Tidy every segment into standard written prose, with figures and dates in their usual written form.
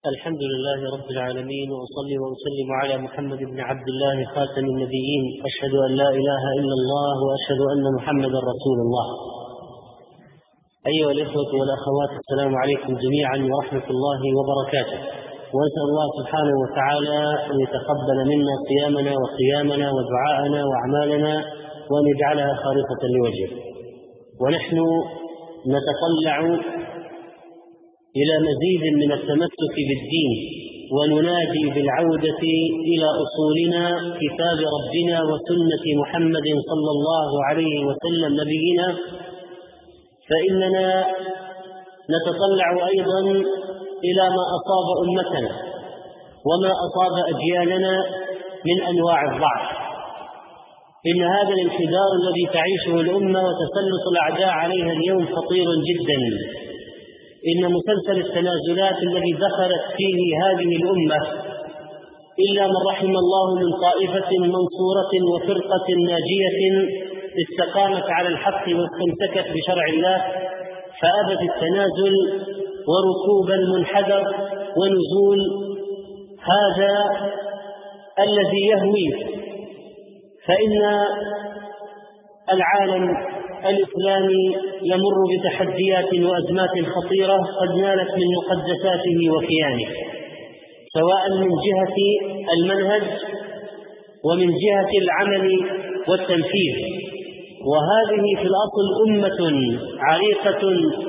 الحمد لله رب العالمين، وأصلي وأسلم على محمد بن عبد الله خاتم النبيين. أشهد أن لا إله إلا الله وأشهد أن محمدا رسول الله. أيها الإخوة والأخوات، السلام عليكم جميعا ورحمة الله وبركاته. وأسأل الله سبحانه وتعالى أن يتقبل منا صيامنا وقيامنا ودعاءنا وأعمالنا، وأن يجعلها خالصة لوجهه. ونحن نتطلع إلى مزيد من التمسك بالدين، وننادي بالعودة إلى أصولنا، كتاب ربنا وسنة محمد صلى الله عليه وسلم نبينا. فإننا نتطلع أيضا إلى ما أصاب أمتنا وما أصاب أجيالنا من أنواع الضعف. إن هذا الانحدار الذي تعيشه الأمة وتسلط الأعداء عليها اليوم خطير جدا. إن مسلسل التنازلات الذي دخلت فيه هذه الأمة إلا من رحم الله من طائفة منصورة وفرقة ناجية استقامت على الحق واستمسكت بشرع الله، فأبت التنازل وركوب المنحدر ونزول هذا الذي يهوي. فإن العالم الإسلامي يمر بتحديات وأزمات خطيرة قد نالت من مقدساته وكيانه، سواء من جهة المنهج ومن جهة العمل والتنفيذ. وهذه في الأصل أمة عريقة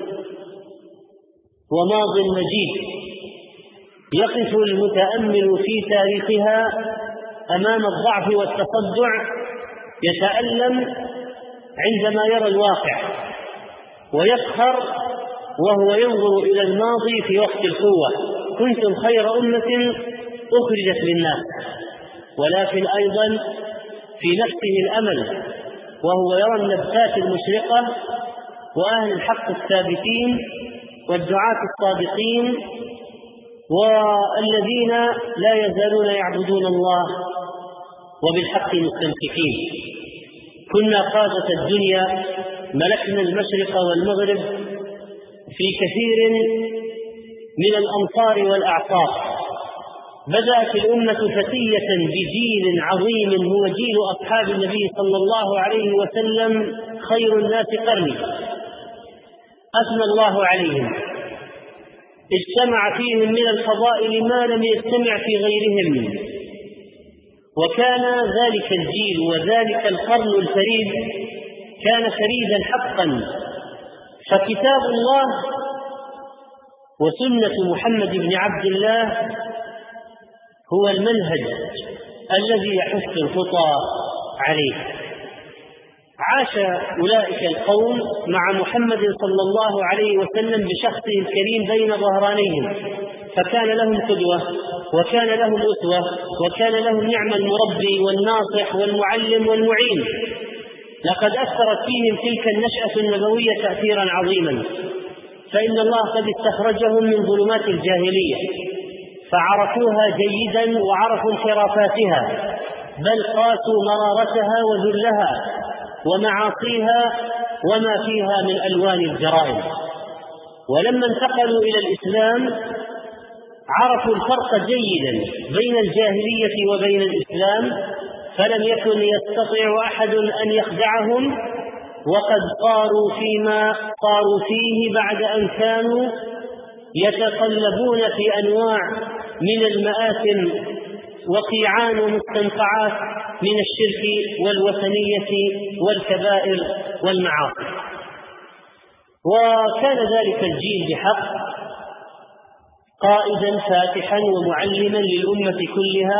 وماض مجيد، يقف المتأمل في تاريخها أمام الضعف والتصدع يتألم عندما يرى الواقع، ويسخر وهو ينظر إلى الماضي في وقت القوة. كنتم خير أمة أخرجت للناس. ولكن أيضا في نفسه الأمل، وهو يرى النبتات المشرقة وأهل الحق الثابتين والدعاة الصادقين والذين لا يزالون يعبدون الله وبالحق مستمسكين. كنا قادة الدنيا، ملكنا المشرق والمغرب في كثير من الأمطار والأعصار. بدأت الأمة فتية بجيل عظيم هو جيل أصحاب النبي صلى الله عليه وسلم، خير الناس قرني، أثنى الله عليهم. اجتمع فيهم من الفضائل ما لم يجتمع في غيرهم، وكان ذلك الجيل وذلك القرن الفريد كان فريدا حقا. فكتاب الله وسنة محمد بن عبد الله هو المنهج الذي يحث الخطى عليه. عاش أولئك القوم مع محمد صلى الله عليه وسلم بشخصه الكريم بين ظهرانيهم، فكان لهم قدوة وكان لهم أسوة وكان لهم نعم المربي والناصح والمعلم والمعين. لقد أثرت فيهم تلك النشأة النبوية تأثيرا عظيما، فإن الله قد استخرجهم من ظلمات الجاهلية فعرفوها جيدا وعرفوا انحرافاتها، بل قاسوا مرارتها وذلها ومعاصيها وما فيها من ألوان الجرائم. ولما انتقلوا إلى الإسلام عرفوا الفرق جيدا بين الجاهلية وبين الإسلام، فلم يكن يستطيع أحد أن يخدعهم، وقد قاروا فيما قاروا فيه بعد أن كانوا يتقلبون في أنواع من المآثم وقيعان ومستنقعات من الشرك والوثنية والكبائر والمعاصي. وكان ذلك الجيل بحق قائدا فاتحا ومعلما للأمة كلها،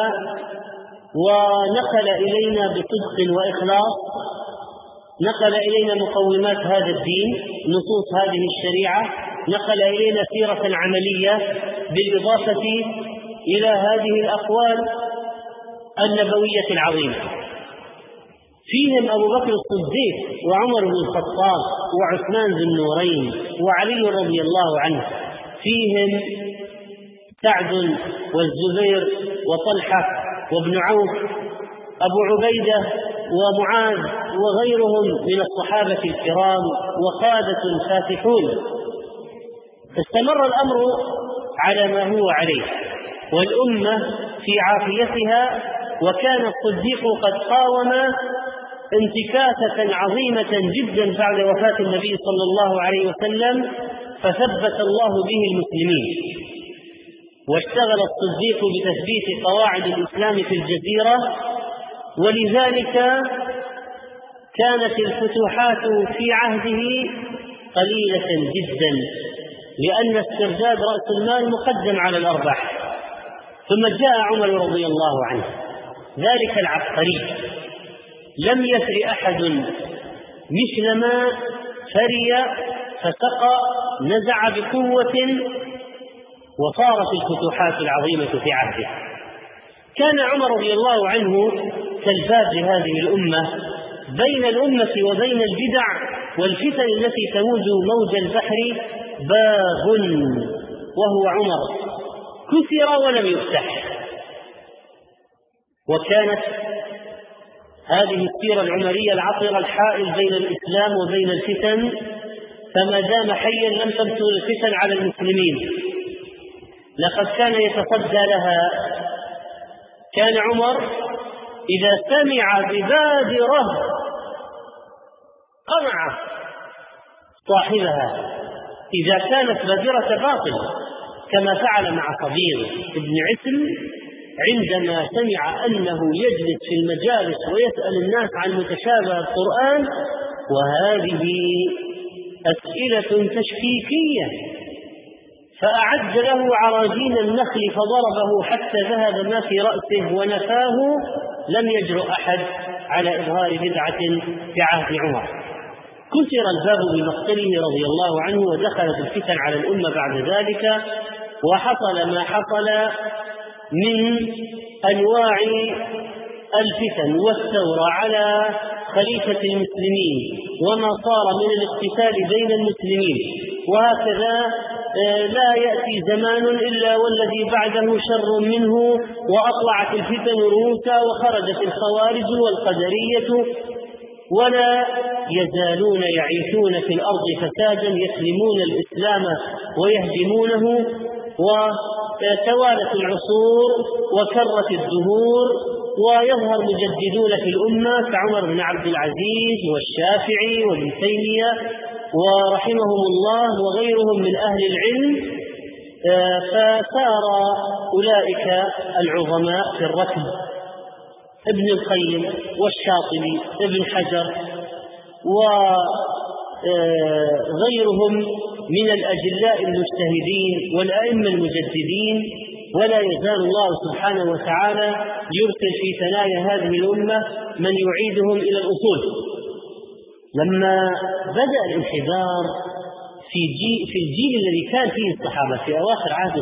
ونقل إلينا بصدق وإخلاص، نقل إلينا مقومات هذا الدين، نصوص هذه الشريعة، نقل إلينا سيرة عملية بالإضافة إلى هذه الأقوال النبوية العظيمة. فيهم أبو بكر الصديق وعمر بن الخطاب وعثمان ذو النورين وعلي رضي الله عنه، فيهم سعد والزبير وطلحة وابن عوف، أبو عبيدة ومعاذ وغيرهم من الصحابة الكرام وقادة فاتحون. استمر الأمر على ما هو عليه والأمة في عافيتها، وكان الصديق قد قاوم انتكاسة عظيمة جدا بعد وفاة النبي صلى الله عليه وسلم، فثبت الله به المسلمين. واشتغل الصديق بتثبيت قواعد الإسلام في الجزيرة، ولذلك كانت الفتوحات في عهده قليلة جدا، لأن استرداد رأس المال مقدم على الأرباح. ثم جاء عمر رضي الله عنه ذلك العبقري، لم يفر أحد مثل ما فري فسقى، نزع بقوة وصارت الفتوحات العظيمة في عهده. كان عمر رضي الله عنه كالباب لهذه الأمة، بين الأمة وبين البدع والفتن التي تموج موج البحر باب، وهو عمر، كسر ولم يفتح. وكانت هذه السيرة العمرية العطرة الحائل بين الإسلام وبين الفتن، فما دام حيا لم تمثل الفتن على المسلمين، لقد كان يتصدى لها. كان عمر إذا سمع ببادرة قمع صاحبها إذا كانت بادرة باطل، كما فعل مع صبيغ ابن عسل عندما سمع أنه يجلس في المجالس ويسأل الناس عن متشابه القرآن، وهذه أسئلة تشكيكية، فأعد له عراجين النخل فضربه حتى ذهب ما في رأسه ونفاه. لم يجرؤ أحد على إظهار بدعة في عهد عمر. كسر الباب بمقتله رضي الله عنه، ودخلت الفتن على الأمة بعد ذلك، وحصل ما حصل من أنواع الفتن والثورة على خليفة المسلمين، وما صار من الاقتتال بين المسلمين. وهكذا لا يأتي زمان إلا والذي بعده شر منه، وأطلعت الفتن رؤوسا، وخرجت الخوارج والقدرية، ولا يزالون يعيشون في الأرض فسادا، يسلمون الإسلام ويهدمونه. وتوالت العصور وكرت الدهور، ويظهر مجددون في الأمة كعمر بن عبد العزيز والشافعي وابن تيمية ورحمهم الله وغيرهم من أهل العلم، فسار أولئك العظماء في الركب، ابن القيم والشاطبي ابن حجر وغيرهم من الأجلاء المجتهدين والأئمة المجددين. ولا يزال الله سبحانه وتعالى يرسل في ثنايا هذه الأمة من يعيدهم إلى الأصول. لما بدأ الانحدار في الجيل الذي كان فيه الصحابة في أواخر عهد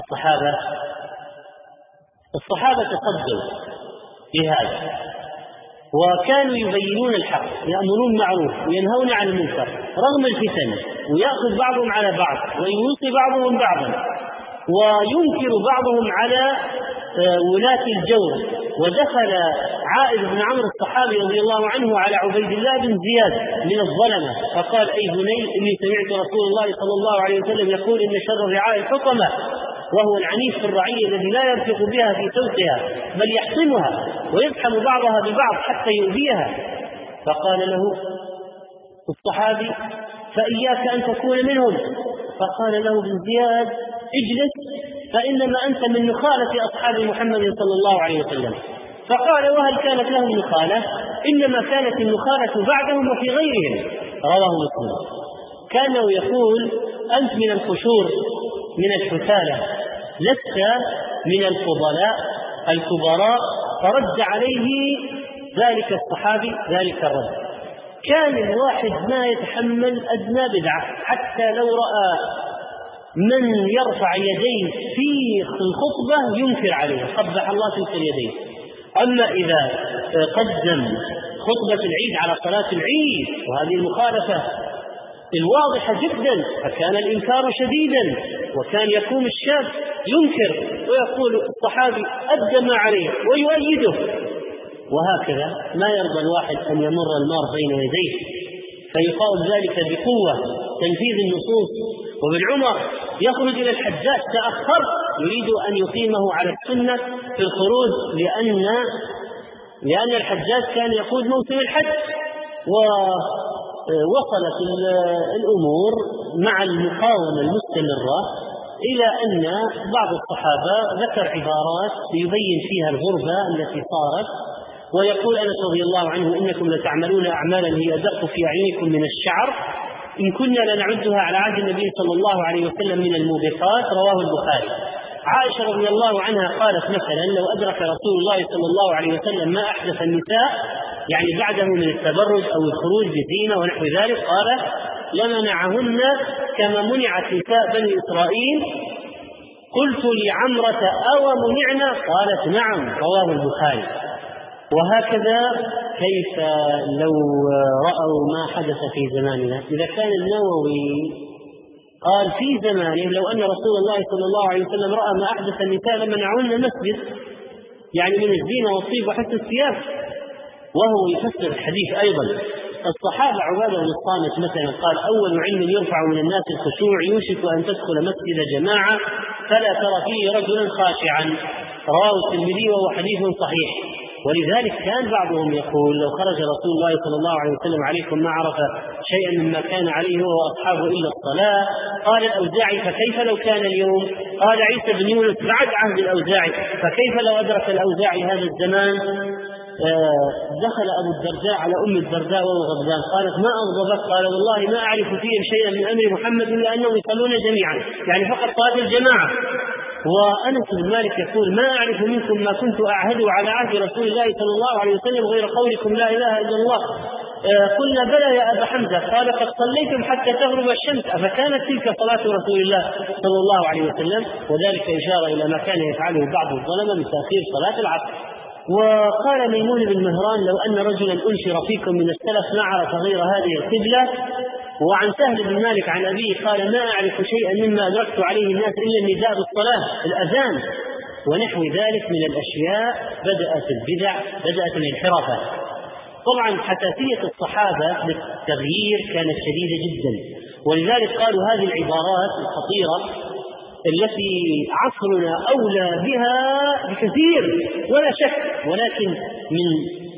الصحابة تصدوا بهذا، وكانوا يبينون الحق، يأمرون بالمعروف وينهون عن المنكر رغم الفتن، ويأخذ بعضهم على بعض ويوصي بعضهم بعضا، وينكر بعضهم على ولاة الجور. ودخل عائذ بن عمرو الصحابي رضي الله عنه على عبيد الله بن زياد من الظلمة فقال: أي بني، إني سمعت رسول الله صلى الله عليه وسلم يقول إن شر الرعاء الحطمة، وهو العنيف في الرعية الذي لا يرفق بها في سوقها بل يحطمها ويزحم بعضها ببعض حتى يؤذيها. فقال له الصحابي: فإياك أن تكون منهم. فقال له ابن زياد: اجلس، فإنما أنت من نخالة أصحاب محمد صلى الله عليه وسلم. فقال: وهل كانت لهم نخالة؟ إنما كانت النخالة بعدهم وفي غيرهم. رواه مسلم. كانه يقول: أنت من القشور، من الحثالة، لست من الفضلاء الكبراء. فرد عليه ذلك الصحابي ذلك الرد. كان الواحد ما يتحمل أدنى بدعة، حتى لو رأى من يرفع يديه في الخطبة ينكر عليه، قبح الله تلك اليدين. أما إذا قدم خطبة العيد على صلاة العيد، وهذه المخالفة الواضحة جدا، فكان الإنكار شديدا، وكان يقوم الشاب ينكر ويقول الصحابي أدى ما عليه ويؤيده. وهكذا ما يرضى الواحد أن يمر المار بين يديه، فيقاوم ذلك بقوة تنفيذ النصوص. وابن عمر يخرج إلى الحجاج: تأخرت يريد أن يقيمه على السنة في الخروج، لأن الحجاج كان يقود موسم الحج، ووصلت الأمور مع المقاومة المستمرة إلى أن بعض الصحابة ذكر عبارات يبين فيها الغربة التي صارت، ويقول أنس رضي الله عنه: إنكم لتعملون أعمالا هي أدق في أعينكم من الشعر، إن كنا لنعدها على عهد النبي صلى الله عليه وسلم من الموبقات. رواه البخاري. عائشة رضي الله عنها قالت مثلا: لو أدرك رسول الله صلى الله عليه وسلم ما أحدث النساء يعني بعده من التبرج أو الخروج بزينة ونحو ذلك، قال: لمنعهن كما منعت نساء بني إسرائيل. قلت لعمرة: أو منعنا؟ قالت: نعم. رواه البخاري. وهكذا كيف لو رأوا ما حدث في زماننا؟ إذا كان النووي قال في زمانه لو أن رسول الله صلى الله عليه وسلم رأى ما أحدث النساء لمنعهن المسجد، يعني من الزينة والطيب وحتى الثياب، وهو يفسر الحديث أيضا. الصحابة عبادة بن الصامت مثلا قال: أول علم يرفع من الناس الخشوع، يوشك أن تدخل مسجد جماعة فلا ترى فيه رجلا خاشعا. رواه الترمذي وهو حديث صحيح. ولذلك كان بعضهم يقول: لو خرج رسول الله صلى الله عليه وسلم عليكم ما عرف شيئا مما كان عليه هو وأصحابه إلا الصلاة. قال الأوزاعي: فكيف لو كان اليوم؟ قال عيسى بن يونس بعد عهد الأوزاعي: فكيف لو أدرك الأوزاعي هذا الزمان؟ دخل أبو الدرداء على أم الدرداء وهو غضبان، قالت: ما أغضبك؟ قال: والله ما أعرف فيهم شيئا من أمر محمد إلا أنهم يصلون جميعا، يعني فقط صلاة الجماعة. وأنس بن مالك يقول: ما أعرف منكم ما كنت أعهد على عهد رسول الله صلى الله عليه وسلم غير قولكم لا إله إلا الله. قلنا: بلى يا أبا حمزة. قال: قد صليتم حتى تغرب الشمس، أفكانت تلك صلاة رسول الله صلى الله عليه وسلم؟ وذلك إشارة إلى ما كان يفعله بعض الظلمة من تأخير صلاة العصر. وقال ميمون بن مهران: لو أن رجلا أنشر فيكم من السلف ما عرف غير هذه القبلة. وعن سهل بن مالك عن أبيه قال: ما أعرف شيئا مما أدركت عليه الناس إلا النداء بالصلاة، الأذان ونحو ذلك من الأشياء. بدأت البدع، بدأت الانحرافات. طبعا حساسية الصحابة للتغيير كانت شديدة جدا، ولذلك قالوا هذه العبارات الخطيرة التي عصرنا أولى بها بكثير ولا شك، ولكن من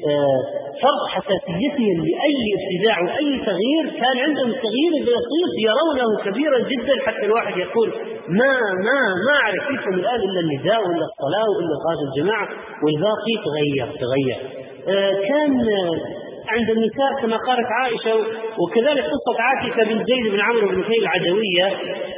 فرض حساسيتهم لأي ابتداع وأي تغيير كان عندهم التغيير البسيط يرونه كبيرا جدا، حتى الواحد يقول: ما أعرف فيكم الآن إلا النداء وإلا الصلاة وإلا صلاة الجماعة، والباقي تغير. كان عند النساء كما قالت عائشة، وكذلك قصة عاتكة بن زيد بن عمرو بن نفيل العدوية،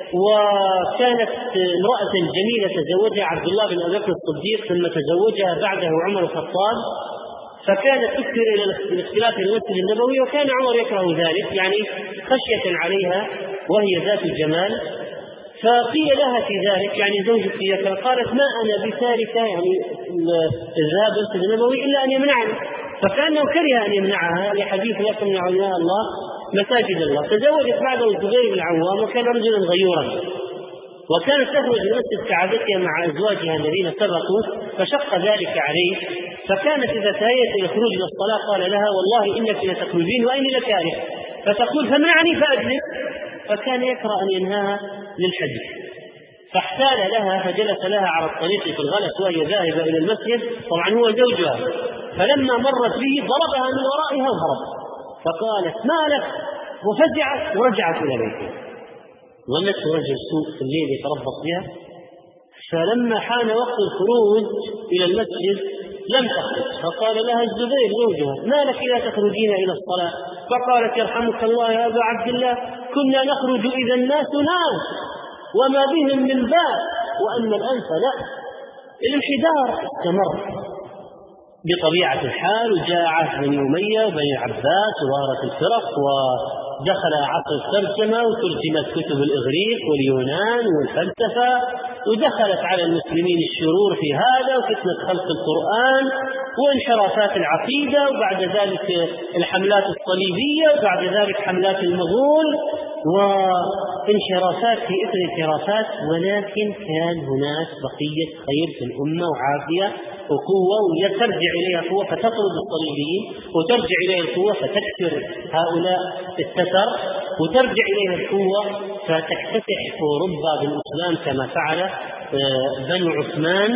وكانت امرأة جميلة تزوجها عبد الله بن أبي بكر الصديق ثم تزوجها بعده عمر الخطاب، فكانت تكثر إلى الاختلاف في المسجد النبوي، وكان عمر يكره ذلك يعني خشية عليها وهي ذات الجمال. فقيل لها في ذلك يعني زوجتي، قالت: ما أنا بتاركة يعني الذهاب إلى المسجد النبوي إلا أن يمنعني، فكأنه كره أن يمنعها لحديث: لا تمنعوا يا الله مساجد الله. تزوجت بعده الزبير بن العوام، وكان رجلا غيورا، وكانت تخرج المسجد كعادتها مع أزواجها الذين سبقوا، فشق ذلك عليه، فكانت إذا تهيأت إلى الخروج إلى الصلاة قال لها: والله إنك لتخرجين وإني لكاره، فتقول: فمنعني فأجلس، فكان يكره أن ينهاها للحديث، فاحتال لها فجلس لها على الطريق في الغلس وهي ذاهبة إلى المسجد، طبعا هو زوجها، فلما مرت به ضربها من ورائها وهرب، فقالت: ما لك؟ وفزعت ورجعت إلى بيتها. ظنته رجل سوء في الليل يتربص بها، فلما حان وقت الخروج إلى المسجد لم تخرج، فقال لها الزبير زوجها: ما لك لا تخرجين إلى الصلاة؟ فقالت: يرحمك الله يا أبا عبد الله، كنا نخرج إذا الناس ناس وما بهم من باس، وأما الآن فلا. الانحدار استمر بطبيعة الحال، وجاء عهد بني أمية وبني العباس وظهرت الفرق، ودخل عصر الترجمة وترجمت كتب الإغريق واليونان والفلسفة، ودخلت على المسلمين الشرور في هذا وفتنة خلق القرآن وانحرافات العقيدة، وبعد ذلك الحملات الصليبية، وبعد ذلك حملات المغول، وانحرافات في إثر انحرافات، ولكن كان هناك بقية خير في الأمة وعافية وقوة، وترجع إليها قوة فتطرد الصليبيين، وترجع إليها القوة فتكسر هؤلاء التتر، وترجع إليها القوة فتكتسح أوروبا بالإسلام كما فعل بنو عثمان،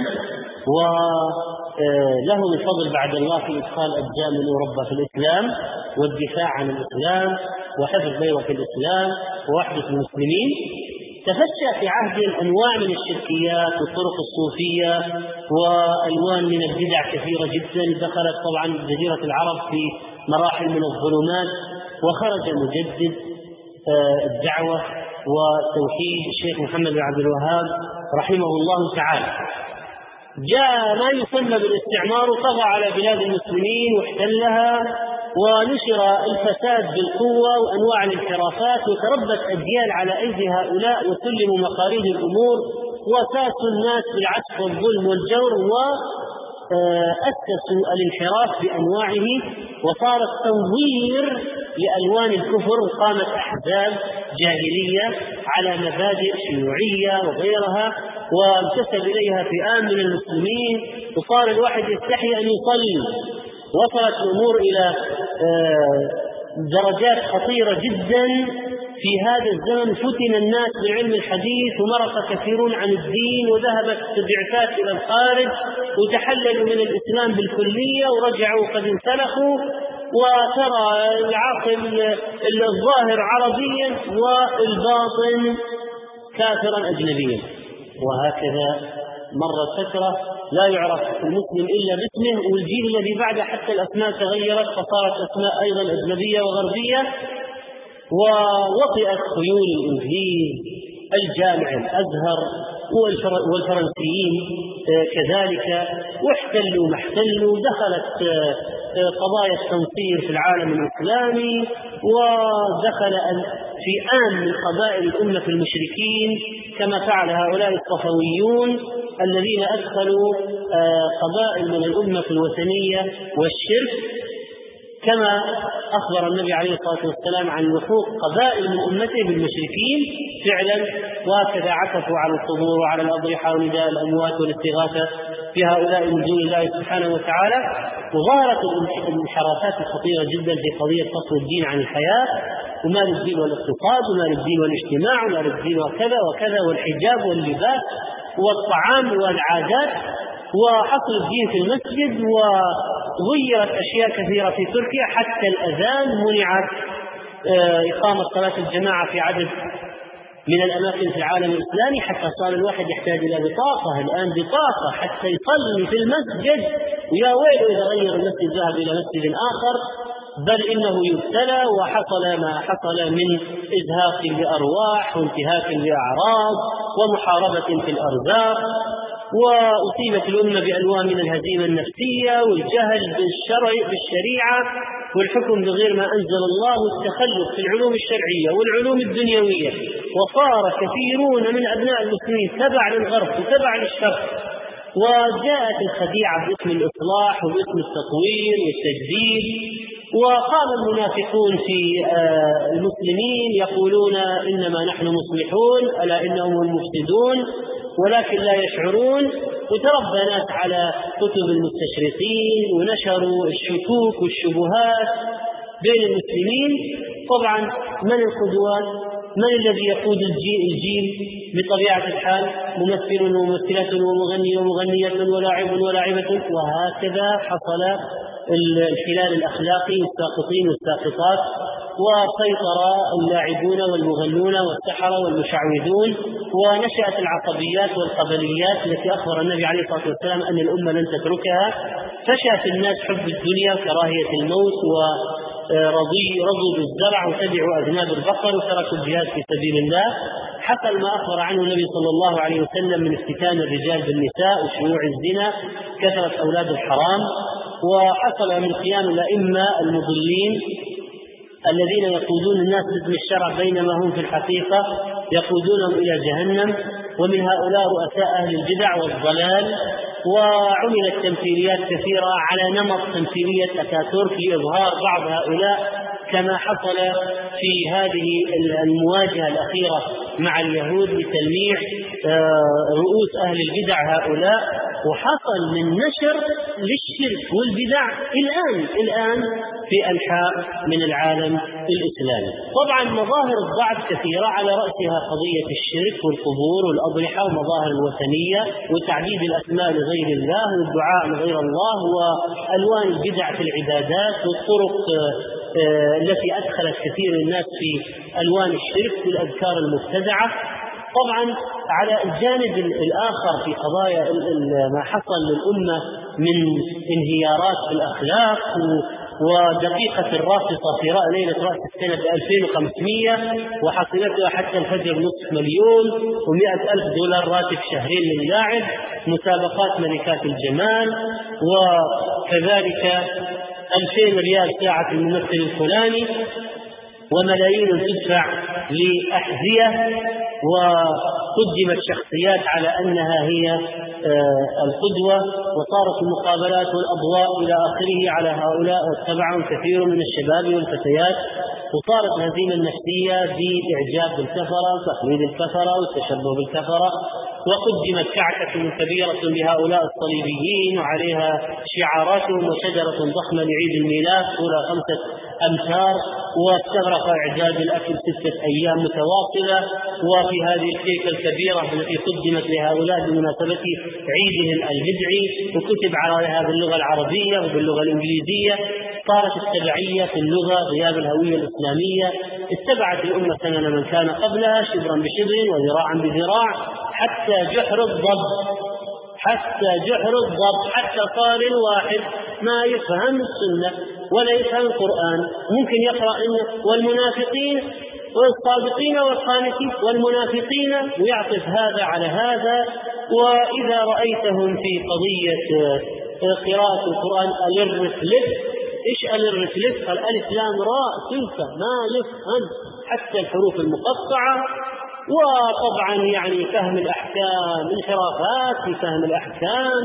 وله الفضل بعد الله في إدخال أجزاء من أوروبا في الإسلام والدفاع عن الإسلام وحفظ بيضة الإسلام ووحدة المسلمين. تفشى في عهد أنواع من الشركيات والطرق الصوفية وألوان من البدع كثيرة جدا، دخلت طبعا جزيرة العرب في مراحل من الظلمات، وخرج مجدد الدعوة والتوحيد الشيخ محمد بن عبد الوهاب رحمه الله تعالى. جاء ما يسمى بالاستعمار وطغى على بلاد المسلمين واحتلها، ونشر الفساد بالقوة وأنواع الانحرافات، وتربت أجيال على أيدي هؤلاء وسلموا مقاريض الأمور وساسوا الناس بالعسف والظلم والجور، وأسسوا الانحراف بأنواعه، وصارت تنظير لألوان الكفر، قامت أحزاب جاهلية على مبادئ شيوعية وغيرها، وانتسب إليها فئام من المسلمين، وصار الواحد يستحي أن يصلي. وصلت الأمور إلى درجات خطيرة جدا في هذا الزمن. فتن الناس بالعلم الحديث ومرق كثيرون عن الدين، وذهبت بعثات إلى الخارج وتحللوا من الإسلام بالكلية ورجعوا قد انسلخوا، وترى العاقل الظاهر عربيا والباطن كافرا أجنبيا. وهكذا مرت فترة لا يعرف المسلم إلا باسمه، والجيل الذي بعده حتى الأسماء تغيرت فصارت أسماء أيضا أجنبية وغربية، ووطئت خيول الإنجليز الجامع الأزهر والفرنسيين كذلك، واحتلوا ما احتلوا. دخلت قضايا التنصير في العالم الإسلامي، ودخل فئام من قبائل الأمة المشركين كما فعل هؤلاء الصفويون الذين أدخلوا قبائل من الأمة الوثنية والشرك، كما أخبر النبي عليه الصلاة والسلام عن لحوق قبائل من أمته بالمشركين فعلا، وهكذا عكفوا على القبور وعلى الأضرحة ونداء الأموات والاستغاثة بهؤلاء من دون الله سبحانه وتعالى. وظهرت الانحرافات الخطيرة جدا في قضية فصل الدين عن الحياة، ومال الدين والاقتصاد، ومال الدين والاجتماع، ومال الدين وكذا وكذا، والحجاب واللباس والطعام والعادات، وحصل الدين في المسجد. وغيرت أشياء كثيرة في تركيا، حتى الأذان منعت إقامة صلاة الجماعة في عدد من الأماكن في العالم الإسلامي، حتى صار الواحد يحتاج إلى بطاقة الآن، بطاقة حتى يصلي في المسجد، ويا ويله إذا غير المسجد ذهب إلى مسجد آخر، بل إنه يبتلى. وحصل ما حصل من إزهاق لأرواح وانتهاك لأعراض ومحاربة في الأرزاق، وأصيبت الأمة بألوان من الهزيمة النفسية والجهل بالشريعة والحكم بغير ما أنزل الله والتخلف في العلوم الشرعية والعلوم الدنيوية. وصار كثيرون من أبناء المسلمين تبع للغرب وتبع للشرق، وجاءت الخديعة باسم الإصلاح وباسم التطوير والتجديد. وقام المنافقون في المسلمين يقولون إنما نحن مصلحون ألا إنهم المفسدون، ولكن لا يشعرون. وتربى ناس على كتب المستشرقين ونشروا الشكوك والشبهات بين المسلمين. طبعا من القدوات؟ من الذي يقود الجيل بطبيعة الحال؟ ممثل وممثلة ومغني ومغنية ولاعب ولاعبة. وهكذا حصل الخلال الأخلاقي والساقطين والساقطات، وسيطر اللاعبون والمغنون والسحرة والمشعوذون، ونشأت العصبيات والقبليات التي أخبر النبي عليه الصلاة والسلام أن الأمة لن تتركها. فشى في الناس حب الدنيا وكراهية الموت، ورضوا بالزرع وتبعوا أذناب البقر وتركوا الجهاد في سبيل الله. حصل ما أخبر عنه النبي صلى الله عليه وسلم من افتتان الرجال بالنساء وشيوع الزنا، كثرة أولاد الحرام. وحصل من قيام الأئمة المضلين الذين يقودون الناس باسم الشرع بينما هم في الحقيقة يقودونهم إلى جهنم. ومن هؤلاء رؤساء أهل البدع والضلال. وعملت تمثيليات كثيرة على نمط تمثيلية أتاتورك لإظهار بعض هؤلاء كما حصل في هذه المواجهة الأخيرة مع اليهود لتلميع رؤوس أهل البدع هؤلاء، وحصل من نشر للشرك والبدع الآن في أنحاء من العالم الإسلامي. طبعا مظاهر الضعف كثيرة، على رأسها قضية الشرك والقبور والأضرحة ومظاهر الوثنية وتعديد الأسماء لغير الله والدعاء لغير الله وألوان البدع في العبادات والطرق التي أدخلت كثير من الناس في ألوان الشرك والأذكار المبتدعة. طبعا على الجانب الآخر في قضايا ما حصل للأمة من انهيارات في الأخلاق ودقيقة الرافصة في ليلة رأس السنة 2500 وحصلتها حتى الفجر $500,000 و$100,000 راتب شهرين للاعب، مسابقات ملكات الجمال، وكذلك 2000 ريال ساعة الممثل الفلاني، وملايين تدفع لأحذية، وقدمت شخصيات على أنها هي القدوة، وصارت المقابلات والأضواء إلى آخره على هؤلاء واتبعهم كثير من الشباب والفتيات، وصارت هزيمة نفسية بإعجاب بالكفرة وتقليد الكفرة والتشبه بالكفرة، وقدمت كعكة كبيرة لهؤلاء الصليبيين وعليها شعاراتهم وشجرة ضخمة لعيد الميلاد طولها 5 أمتار، واستغرق إعداد الأكل 6 أيام متواصلة. وفي هذه الكيكة الكبيرة التي قدمت لهؤلاء بمناسبة عيدهم البدعي وكتب عليها باللغة العربية وباللغة الإنجليزية، صارت التبعية في اللغة غياب الهوية الإسلامية، اتبعت الأمة سنن من كان قبلها شبرا بشبر وذراعا بذراع حتى جحر الضب، حتى صار الواحد ما يفهم السنة ولا يفهم القرآن، ممكن يقرأ والمنافقين والصادقين والقانتين والمنافقين ويعطف هذا على هذا. وإذا رأيتهم في قضية قراءة القرآن الرفلف، إيش الرفلف؟ الألف لام راء سلفة، ما يفهم حتى الحروف المقطعة. وطبعا يعني فهم الأحكام، انحرافات في فهم الأحكام،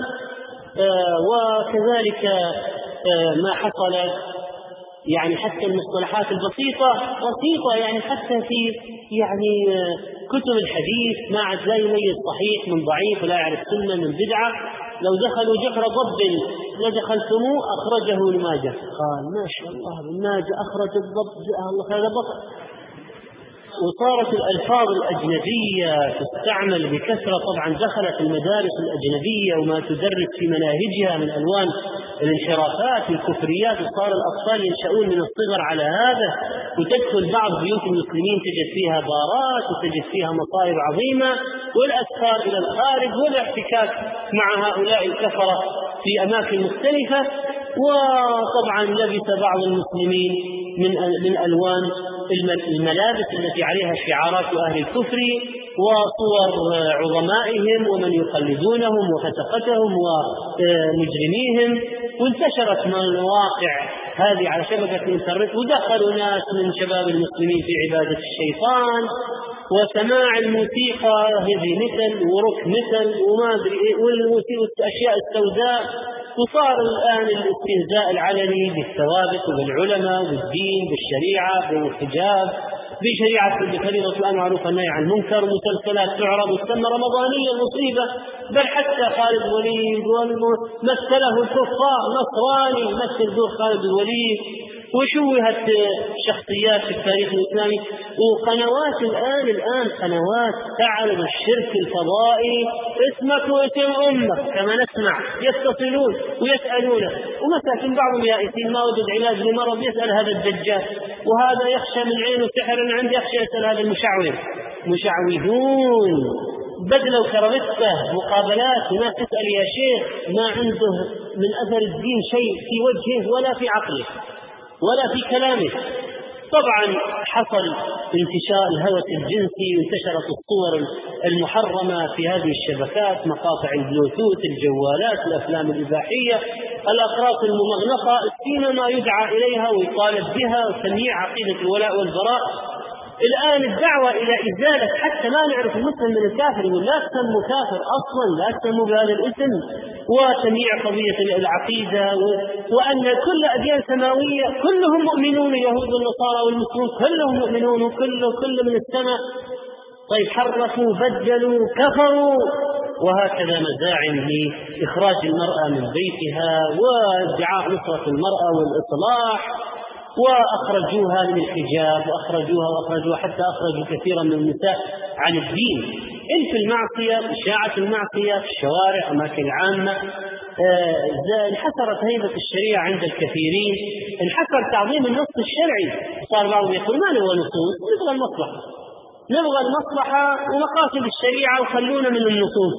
وكذلك ما حصل يعني حتى المصطلحات البسيطة يعني حتى في يعني كتب الحديث ما عاد لا يميز صحيح من ضعيف ولا يعرف سنة من بدعة. لو دخلوا جحر ضب لدخلتموه أخرجه الماجه، قال ما شاء الله الماجه أخرج الضب، الله هذا بطل. وصارت الألفاظ الأجنبية تستعمل بكثرة، طبعا دخلت المدارس الأجنبية وما تدرس في مناهجها من ألوان الانحرافات والكفريات، وصار الأطفال ينشؤون من الصغر على هذا، وتدخل بعض بيوت المسلمين تجد فيها بارات وتجد فيها مصائب عظيمة والأسفار إلى الخارج والاحتكاك مع هؤلاء الكفرة في أماكن مختلفة. وطبعا لبس بعض المسلمين من ألوان الملابس التي عليها شعارات أهل الكفر وصور عظمائهم ومن يقلدونهم وفتقتهم ومجرميهم، وانتشرت من الواقع هذه على شبكة الإنترنت، ودخلوا ناس من شباب المسلمين في عبادة الشيطان وسماع الموسيقى هذه مثل وروك مثل وما أدري والأشياء السوداء. وصار الآن الاستهزاء العلني بالثوابت وبالعلماء وبالدين بالشريعة بالحجاب بشريعة بفريضة الأمر بالمعروف والنهي عن المنكر، مسلسلات تعرض وتسمى رمضانية المصيبة، بل حتى خالد الوليد مثله الكفار نصراني مثل دور خالد الوليد، وشوهت شخصيات في التاريخ الإسلامي. وقنوات الآن قنوات تعرض الشرك الفضائي، اسمك واسم أمك كما نسمع، يتصلون ويسألونه، ومساكن بعضهم يائسين ما وجد علاج لمرض يسأل هذا الدجال، وهذا يخشى من عينه سحر عندي يخشى يسأل هذا مشعوذون بدلوا كرامته مقابلات وناس تسأل يا شيخ ما عنده من أثر الدين شيء في وجهه ولا في عقله ولا في كلامه. طبعا حصل انتشار الهوس الجنسي وانتشرت الصور المحرمة في هذه الشبكات، مقاطع البلوتوث، الجوالات، الأفلام الإباحية، الأقراص الممغنطة، ما يدعى إليها ويطالب بها وتمييع عقيدة الولاء والبراء. الآن الدعوة إلى إزالة حتى ما نعرف المسلم من الكافر، لا تسموا كافر أصلا، لا تسموا بهذا الاسم، وتمييع قضية العقيدة، وأن كل أديان سماوية كلهم مؤمنون، اليهود والنصارى والمسلمون كلهم مؤمنون، وكل من السماء. طيب حرفوا بدلوا كفروا، وهكذا مزاعم لإخراج المرأة من بيتها وادعاء نصرة المرأة والإصلاح، وأخرجوها من الحجاب وأخرجوها حتى أخرجوا كثيرا من النساء عن الدين. إن في المعصية، إشاعة المعصية في الشوارع أماكن العامة، انحسرت هيبة الشريعة عند الكثيرين، انحسر تعظيم النص الشرعي، صار بعضهم يقول ما نبغى نصوص، نبغى المصلحة ومقاصد الشريعة وخلونا من النصوص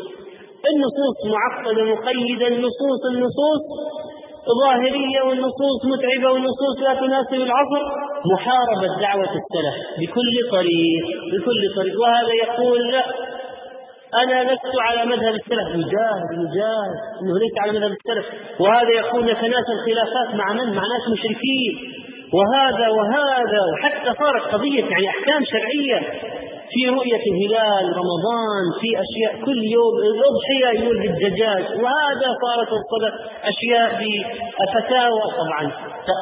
معقدة مقيدة، النصوص ظاهرية، والنصوص متعبة، والنصوص لا تناسب العصر. محاربة دعوة السلف بكل طريق. وهذا يقول لا أنا لست على مذهب السلف، مجاهد إنه ليس على مذهب السلف. وهذا يقول نتناسى الخلافات مع ناس مشركين، وهذا وحتى صارت قضية يعني أحكام شرعية في رؤية الهلال رمضان، في أشياء كل يوم الأضحية يقول بالدجاج، وهذا صارت أشياء بفتاوى. طبعا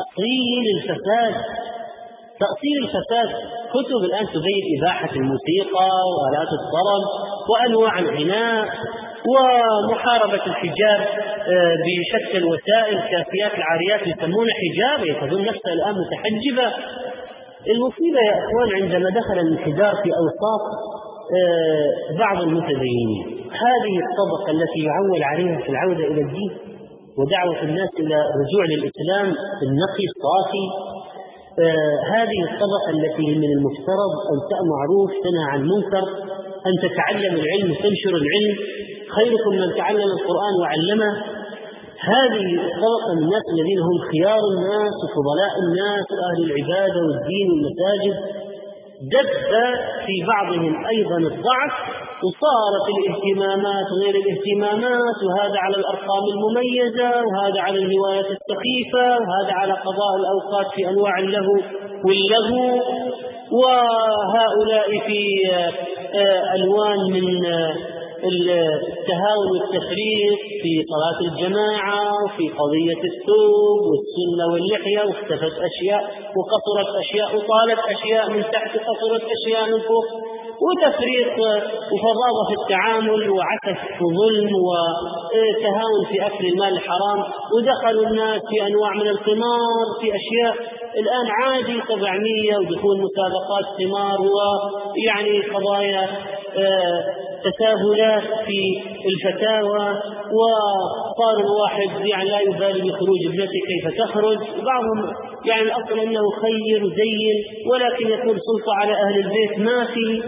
تأصيل الفساد كتب الآن تبين إباحة الموسيقى وآلات الطرب وأنواع الغناء ومحاربة الحجاب بشتى الوسائل، كافيات العاريات يسمون حجاب، يتظن نفسها الآن متحجبة. المصيبة يا أخوان عندما دخل الانحدار في أوساط بعض المتدينين، هذه الطبقة التي يعول عليها في العودة إلى الدين ودعوة الناس إلى رجوع للإسلام النقي الصافي، هذه الطبقة التي من المفترض أن تأمر معروف تنهى عن منكر، أن تتعلم العلم تنشر العلم، خيركم من تعلم القرآن وعلمه. هذه الطبقة من الناس الذين هم خيار الناس وفضلاء الناس وأهل العبادة والدين والمساجد، دب في بعضهم أيضا الضعف، وصارت الاهتمامات غير الاهتمامات، وهذا على الأرقام المميزة، وهذا على الهوايات السخيفة، وهذا على قضاء الأوقات في أنواع اللهو واللغو، وهؤلاء في ألوان من التهاون والتفريط في صلاة الجماعة، وفي قضية الثوب والسنة واللحية، واختفت أشياء وقصرت أشياء وطالت أشياء من تحت، قصرت أشياء من فوق، وتفريط وفظاظة في التعامل، وعكس وظلم وتهاون في أكل المال الحرام. ودخلوا الناس في أنواع من القمار، في أشياء الآن عادي 700 ودخول مسابقات قمار، ويعني قضايا تساهلات في الفتاوى، وصار الواحد يعني لا يبالي بخروج ابنته كيف تخرج، بعضهم يعني الأصل أنه خير وزين، ولكن يكون سلطة على أهل البيت ما في.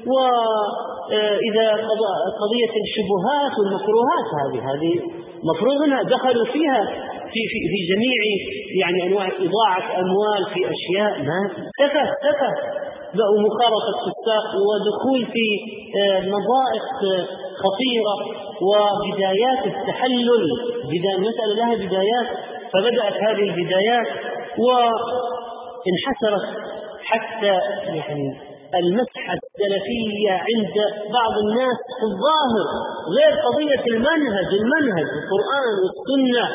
وإذا قضية الشبهات والمكروهات هذه مفروض أنها دخلوا فيها في جميع يعني أنواع إضاعة أموال في أشياء ما تفه بقوا مخالطة الساق ودخول في مضائق خطيرة وبدايات التحلل، مسألة لها بدايات، فبدأت هذه البدايات وانحسرت حتى يعني المسحة السلفية عند بعض الناس في الظاهر، غير قضية المنهج القرآن والسنة،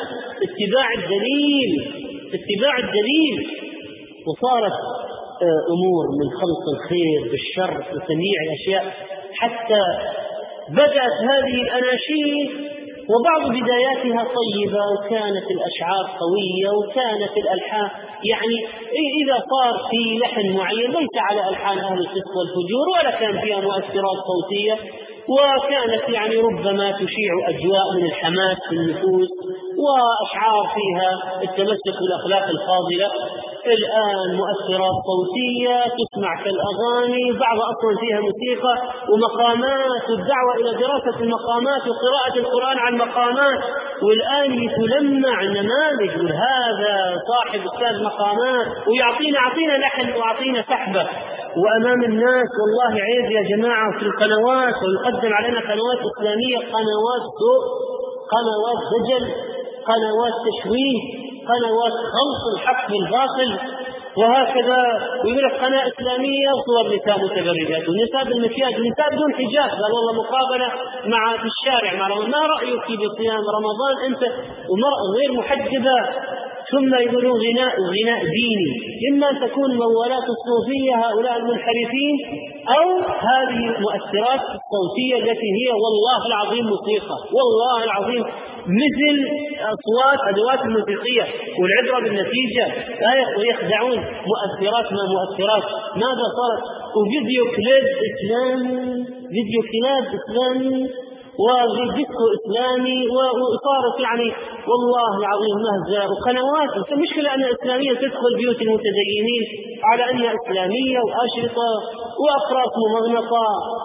اتباع الدليل، وصارت أمور من خلط الخير بالشر وتمييع الأشياء، حتى بدأت هذه الأناشيد وبعض بداياتها طيبة، وكانت الأشعار قوية، وكانت الألحان يعني إذا صار في لحن معين ليس على ألحان أهل الفسق والفجور، ولا كان فيها مؤثرات صوتية، وكانت يعني ربما تشيع أجواء من الحماس في النفوس، وأشعار فيها التمسك بالأخلاق الفاضلة. الآن مؤثرات صوتية تسمع كالأغاني، بعض أصلا فيها موسيقى ومقامات، والدعوة إلى دراسة المقامات وقراءة القرآن عن مقامات، والآن تلمع نماذج، وهذا صاحب أستاذ مقامات ويعطينا لحن ويعطينا سحبة، وأمام الناس والله عيب يا جماعة في القنوات، ويقدم علينا قنوات إسلامية، قنوات سوء، قنوات دجل، قنوات تشويه، قنوات خلط الحق بالباطل. وهكذا. ويقول لك قناة إسلامية وصور نساء متبرجات ونساء بالمكياج ونساء بدون حجاب. قال والله مقابلة في الشارع مع رمضان، ما رأيك بصيام رمضان أنت ومرأة غير محجبة؟ ثم يقولون غناء ديني. إما تكون موالات الصوفية هؤلاء المنحرفين، أو هذه المؤثرات الصوتية التي هي والله العظيم موسيقى، والله العظيم مثل أصوات أدوات الموسيقية، والعبرة بالنتيجة. لا يخدعون، مؤثرات ما مؤثرات. ماذا صارت؟ وفيديو كليب إسلامي، فيديو كلاب إسلامي وديسكو إسلامي، وصارت يعني والله العظيم مهزة. وقنوات المشكلة أن إسلامية تدخل بيوت المتدينين على أنها إسلامية، وأشرطة وأقراص ممغنطة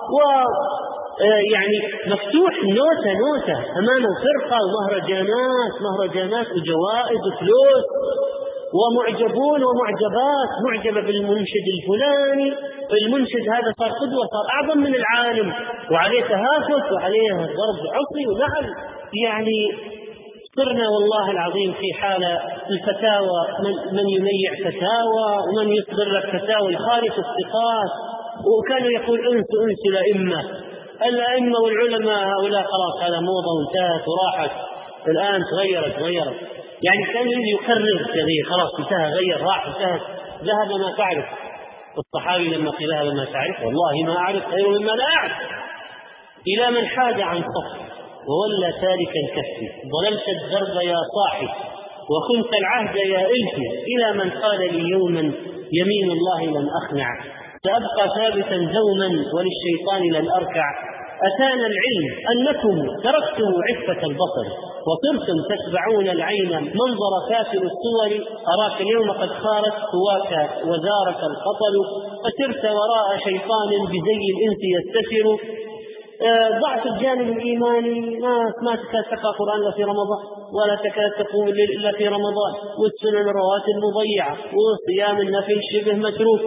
يعني مفتوح نوتة أمامه فرقة ومهرجانات وجوائز وفلوس ومعجبون ومعجبات، معجبة بالمنشد الفلاني، المنشد هذا صار قدوة، صار أعظم من العالم، وعليه تهافت وعليه ضرب عصي ونعل. يعني صرنا والله العظيم في حالة الفتاوى، من يميع فتاوى ومن يصدر لك فتاوى يخالف الثقات. وكانوا يقول أنس الأئمة والعلماء هؤلاء خلاص هذا موضة وانتهت وراحت، الآن تغيرت. يعني كان يكرر التغيير، خلاص انتهى، غير، راح، انتهت، ذهب ما تعرف. الصحابي لما قيل ذهب ما تعرف، والله ما أعرف خير مما لا أعرف. إلى من حاد عن صف وولى تاركا كفي، ظلمت الدرب يا صاحي وكنت العهد يا إلفي، إلى من قال لي يوما يمين الله لن أخنع، سأبقى ثابتا دوما وللشيطان لن أركع. أتانا العلم أنكم تركتم عفة البصر وصرتم تتبعون العين منظر كافر الصور، أراك اليوم قد خارت سواك وزارك الخطل، فسرت وراء شيطان بزي الإنس يستسر. ضعف الجانب الإيماني، ما تكاد تقرأ قرآن إلا في رمضان، ولا تكاد تقوم إلا في رمضان، والسنن الرواتب مضيعة، وصيام النفل شبه متروك،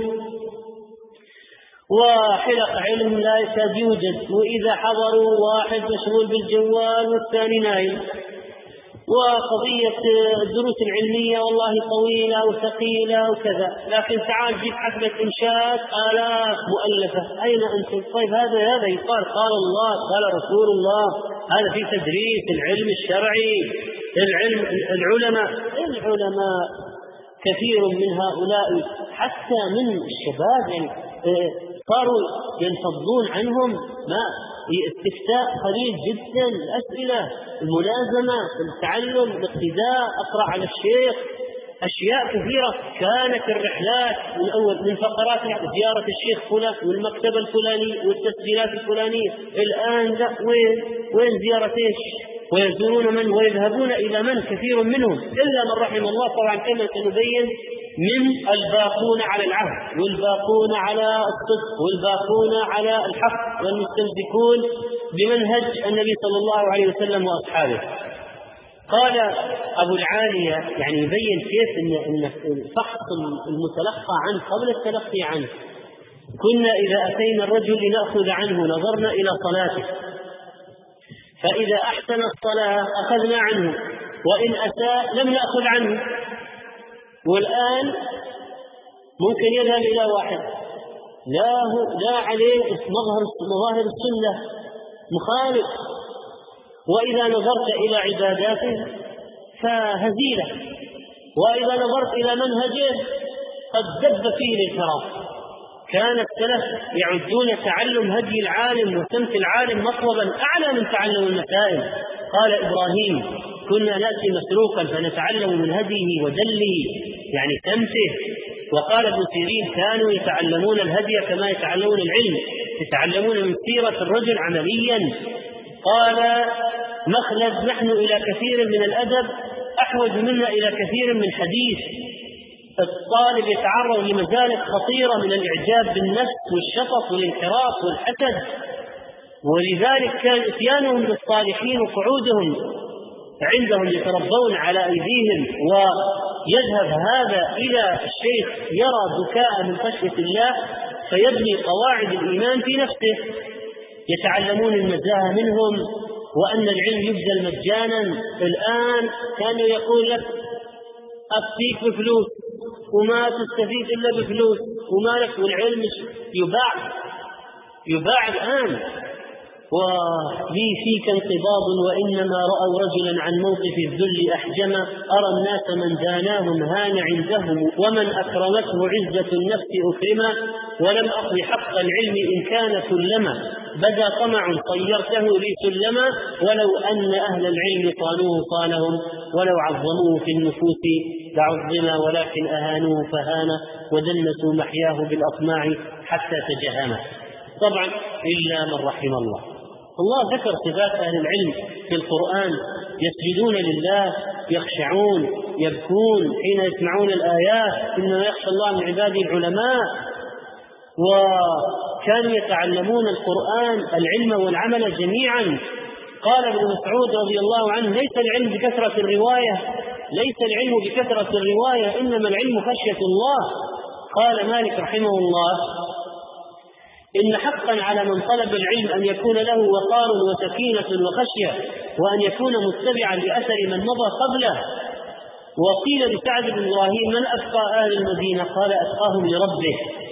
وحلق علم لا يكاد يوجد، وإذا حضروا واحد مشغول بالجوال والثاني نايم. وقضية الدروس العلمية والله طويلة وثقيلة وكذا، لكن تعال جيب حفلة إنشاد آلاف مؤلفة، أين أنتم؟ طيب هذا يقال قال الله قال رسول الله، هذا في تدريس العلم الشرعي. العلماء كثير من هؤلاء حتى من الشباب يعني صاروا ينفضون عنهم، ما استفتاء قليل جدا، الأسئلة، الملازمة، التعلم، الاقتداء، أقرأ على الشيخ، أشياء كثيرة. كانت الرحلات من فقرات زيارة الشيخ فلان والمكتبة الفلاني والتسجيلات الفلانية، الآن لا، وين زيارة إيش؟ ويزورون من ويذهبون إلى من؟ كثير منهم إلا من رحم الله طبعا، كما سنبين، من الباقون على العهد والباقون على الصدق والباقون على الحق والمستمسكون بمنهج النبي صلى الله عليه وسلم وأصحابه. قال أبو العالية يعني يبين كيف أن فحص المتلقى عنه قبل التلقي عنه. كنا إذا أتينا الرجل لنأخذ عنه نظرنا إلى صلاته، فإذا أحسن الصلاة أخذنا عنه، وإن أساء لم نأخذ عنه. والآن ممكن يذهب إلى واحد لا عليه مظاهر السنة، مخالف، وإذا نظرت إلى عباداته فهزيلة، وإذا نظرت إلى منهجه قد دب فيه الانحراف. كان السلف يعدون تعلم هدي العالم وسمت العالم مطلبا أعلى من تعلم المسائل. قال إبراهيم كنا نأتي مسروقا فنتعلم من هديه ودله يعني سمته. وقال ابن سيرين كانوا يتعلمون الهدي كما يتعلمون العلم، يتعلمون من سيرة الرجل عمليا. قال مخلد نحن إلى كثير من الأدب أحوج منا إلى كثير من حديث. الطالب يتعرض لمزالق خطيرة من الإعجاب بالنفس والشطط والانحراف والحسد، ولذلك كان إتيانهم بالصالحين وقعودهم عندهم يتربون على أيديهم. ويذهب هذا إلى الشيخ يرى بكاء من خشية الله فيبني قواعد الإيمان في نفسه. يتعلمون المزاح منهم وأن العلم يبذل مجانا. الآن كانوا يقول لك أفتيك بفلوس، وما تستفيد إلا بفلوس وما لك، والعلم يباع الآن. ولي فيك انقباض وإنما رأوا رجلا عن موقف الذل أحجما، أرى الناس من داناهم هان عندهم، ومن أكرمته عزة النفس أكرما، ولم أقض حق العلم إن كان سلما، بدا طمع صيرته لي سلما، ولو أن أهل العلم صانوه صانهم، ولو عظموه في النفوس لعظما، ولكن أهانوه فهان، ودنسوا محياه بالأطماع حتى تجهما. طبعا إلا من رحم الله. الله ذكر صفات أهل العلم في القرآن: يسجدون لله، يخشعون، يبكون حين يسمعون الآيات، إنما يخشى الله من عباده العلماء، وكانوا يتعلمون القرآن العلم والعمل جميعا. قال ابن مسعود رضي الله عنه: ليس العلم بكثرة الرواية، إنما العلم خشية الله. قال مالك رحمه الله: إن حقا على من طلب العلم أن يكون له وقار وسكينة وخشية، وأن يكون متبعا لأثر من مضى قبله. وقيل لسعد بن إبراهيم: من أتقى أهل المدينة؟ قال: أتقاهم لربه.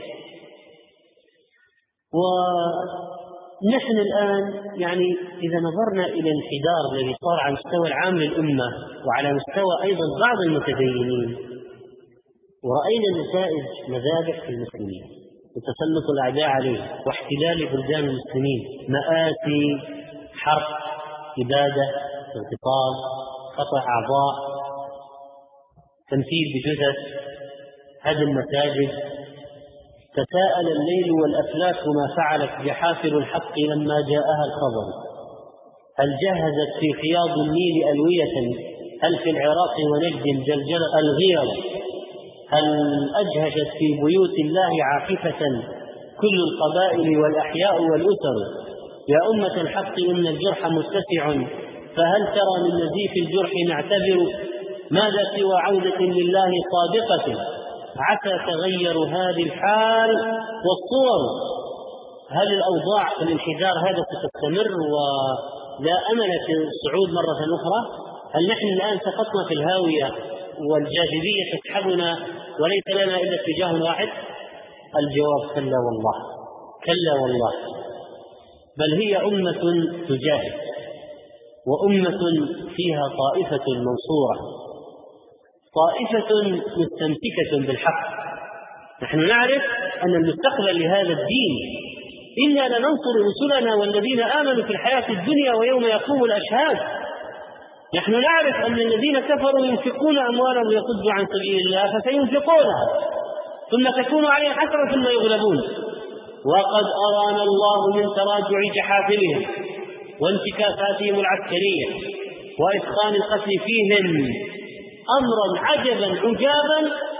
ونحن الآن يعني إذا نظرنا إلى الانحدار الذي صار على مستوى العام للأمة وعلى مستوى أيضا بعض المتدينين، ورأينا نتائج مذابح في المسلمين وتسلط الأعداء عليه واحتلال بلدان المسلمين، مآسي، حرق، إبادة، اغتصاب، قطع أعضاء، تمثيل بجثث، هدم مساجد. تساءل الليل والأفلاك ما فعلت جحافل الحق لما جاءها الخبر. هل جهزت في خياض النيل ألوية؟ هل في العراق ونجد جلجلة الغير؟ هل أجهشت في بيوت الله عاكفة كل القبائل والأحياء والأسر؟ يا أمة الحق إن الجرح متسع، فهل ترى من نزيف الجرح نعتبر؟ ماذا سوى عودة لله صادقة؟ عسى تغير هذه الحال والصور. هل الأوضاع في الانحدار هذا ستستمر ولا أمل في الصعود مرة أخرى؟ هل نحن الآن سقطنا في الهاوية والجاذبية تسحبنا وليس لنا إلا اتجاه واحد؟ الجواب: كلا والله، كلا والله، بل هي أمة تجاهد، وأمة فيها طائفة منصورة، طائفة مستمسكة بالحق. نحن نعرف أن المستقبل لهذا الدين: إنا لننصر رسلنا والذين آمنوا في الحياة الدنيا ويوم يقوم الأشهاد. نحن نعرف أن الذين كفروا ينفقون أموالهم ليصدوا عن سبيل الله فسينفقونها ثم تكون عليهم حسرة ثم يغلبون. وقد أرانا الله من تراجع جحافلهم وانتكاساتهم العسكرية وإدخال القتل فيهم أمرا عجبا عجابا،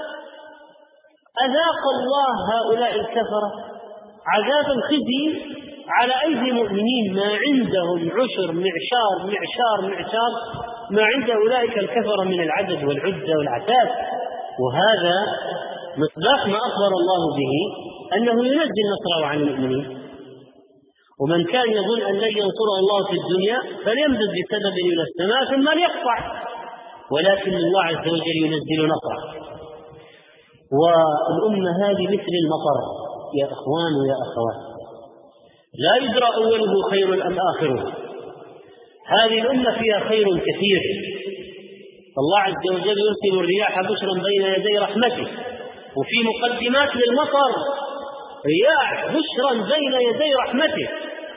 أذاق الله هؤلاء الكفرة عذاب الخزي على أيدي مؤمنين ما عندهم عشر معشار ما عند أولئك الكفرة من العدد والعدة والعتاد. وهذا مصداق ما أخبر الله به أنه ينزل نصره عن المؤمنين. ومن كان يظن أن لن ينصره الله في الدنيا فليمدد بسبب إلى السماء ثم ليقطع، ولكن الله عز وجل ينزل نصره. والأمة هذه مثل المطر يا إخوان ويا أخوات، لا يدرى أوله خير أم آخره. هذه الأمة فيها خير كثير. الله عز وجل يرسل الرياح بشرا بين يدي رحمته، وفي مقدمات للمطر رياح بشرا بين يدي رحمته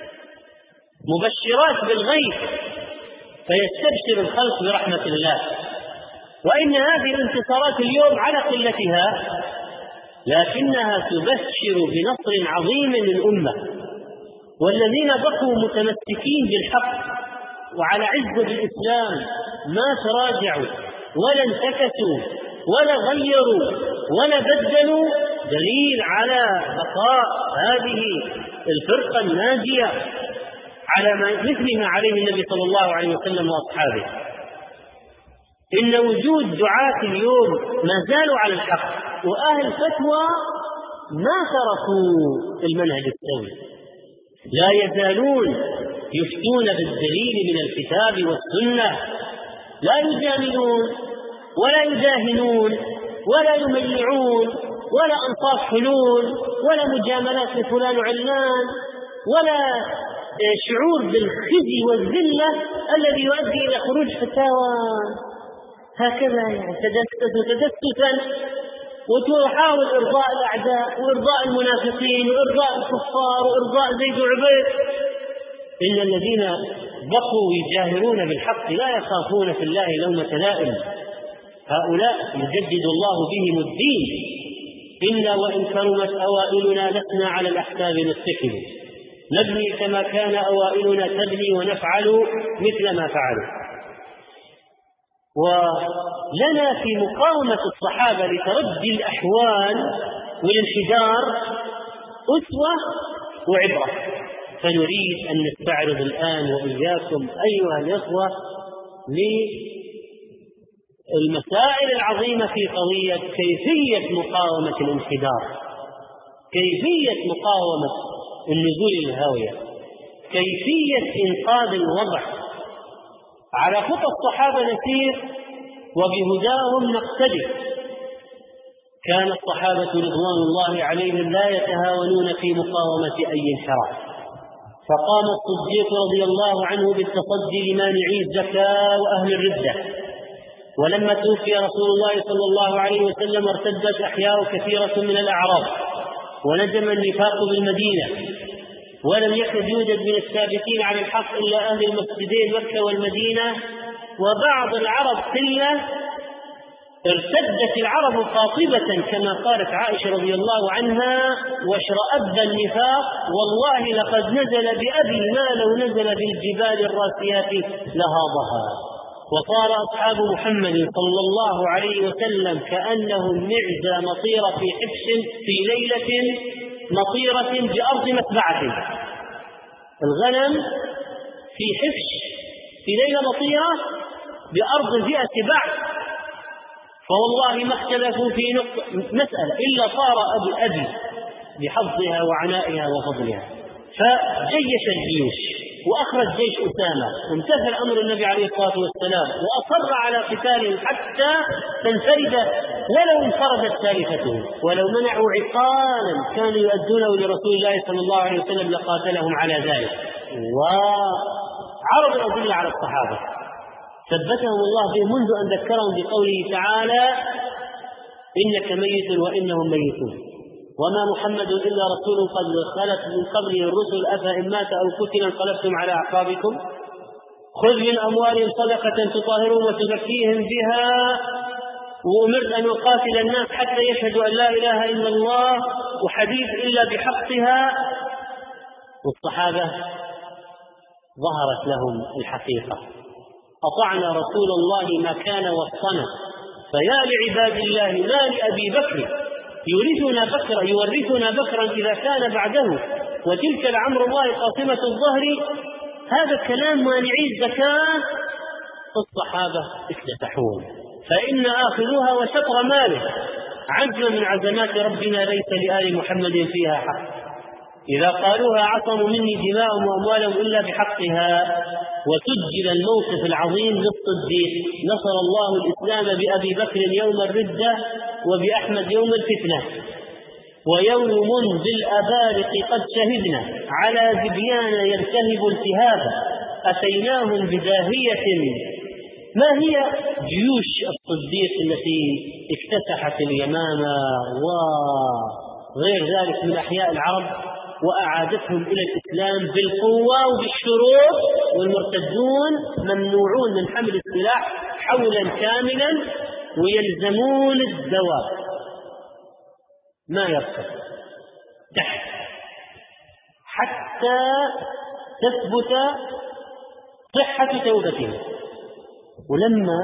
مبشرات بالغيث فيستبشر الخلق برحمة الله. وإن هذه الانتصارات اليوم على قلتها لكنها تبشر بنصر عظيم للأمة، والذين بقوا متمسكين بالحق وعلى عزة الإسلام ما تراجعوا ولا انتكسوا ولا غيروا ولا بدلوا، دليل على بقاء هذه الفرقة الناجية على مثل ما عليه النبي صلى الله عليه وسلم وأصحابه. إن وجود دعاة اليوم ما زالوا على الحق، وأهل الفتوى ما تركوا المنهج السوي، لا يزالون يفتون بالدليل من الكتاب والسنة، لا يجاملون ولا يداهنون ولا يميعون ولا أنصاف حلول ولا مجاملات لفلان وعلان ولا شعور بالخزي والذلة الذي يؤدي إلى خروج فتاوى هكذا تدسسا وتحاول إرضاء الأعداء وإرضاء المنافقين وإرضاء الكفار وإرضاء زيد وعبيد. إن الذين بقوا يجاهرون بالحق لا يخافون في الله لومة لائم، هؤلاء يجدد الله بهم الدين. إنا وإن كرمت أوائلنا لسنا على الأحساب نستحب، نبني كما كان أوائلنا تبني ونفعل مثل ما فعلوا. ولنا في مقاومة الصحابة لتردي الأحوال والانحدار أسوة وعبرة، فنريد أن نستعرض الآن وإياكم أيها الإخوة للمسائل العظيمة في قضية كيفية مقاومة الانحدار، كيفية مقاومة النزول الهاوية، كيفية إنقاذ الوضع. على خطى الصحابة نسير وبهداهم نقتدي. كان الصحابة رضوان الله عليهم لا يتهاونون في مقاومة أي انحراف، فقام الصديق رضي الله عنه بالتصدي لمانعي الزكاة وأهل الردة. ولما توفي رسول الله صلى الله عليه وسلم ارتدت أحياء كثيرة من الأعراب ونجم النفاق بالمدينة، ولم يكد يوجد من الثابتين على الحق إلا أهل المسجدين مكة والمدينة وبعض العرب قلة. ارتدت العرب قاطبة كما قالت عائشة رضي الله عنها: واشرأب النفاق والله لقد نزل بأبي ما لو نزل بالجبال الراسيات لهاضها. وصار أصحاب محمد صلى الله عليه وسلم كأنهم معزة مطيرة في حبس في ليلة مطيرة بأرض متبعة. الغنم في حفش في ليلة مطيرة بأرض ذي اتباع، فوالله ما اختلفوا في مسألة إلا صار أبي بحظها وعنائها وفضلها. فجيش الجيوش وأخرج جيش أسامة وامتثل أمر النبي عليه الصلاة والسلام وأصر على قتالهم حتى تنفرد ولو انفردت ثالثتهم، ولو منعوا عقالا كانوا يؤدونه لرسول الله صلى الله عليه وسلم لقاتلهم على ذلك. وعرض الأدلة على الصحابة ثبتهم الله به منذ أن ذكرهم بقوله تعالى: إنك ميت وإنهم ميتون وما محمد إلا رسول قد خلت من قبله الرسل أفإن مات أو قتل انقلبتم على أعقابكم خذ من أموالهم صدقة تطهرهم وتزكيهم بها وأمرت أن أقاتل الناس حتى يشهدوا أن لا إله إلا الله وحديث إلا بحقها. والصحابة ظهرت لهم الحقيقة: أطعنا رسول الله ما كان وصنا، فيا لعباد الله ما لأبي بكر يورثنا بكرا إذا كان بعده وتلك لعمر الله قاطمة الظهر. هذا كلام مانعي الزكاة الصحابة اكتسحون، فإن آخذوها وشطر ماله عزم من عزمات ربنا ليس لآل محمد فيها حق. إذا قالوها عصموا مني دماءهم وأموالهم إلا بحقها. وسجل الموقف العظيم للصديق: نصر الله الإسلام بأبي بكر يوم الردة وبأحمد يوم الفتنة، ويوم بالأبارق قد شهدنا على ذبيان يلتهب التهابا أتيناهم بداهية. ما هي جيوش الصديق التي اكتسحت اليمامة وغير ذلك من أحياء العرب وأعادتهم إلى الإسلام بالقوة وبالشروط، والمرتدون ممنوعون من حمل السلاح حولا كاملا ويلزمون الدواب ما يركب تحت حتى تثبت صحة توبتهم. ولما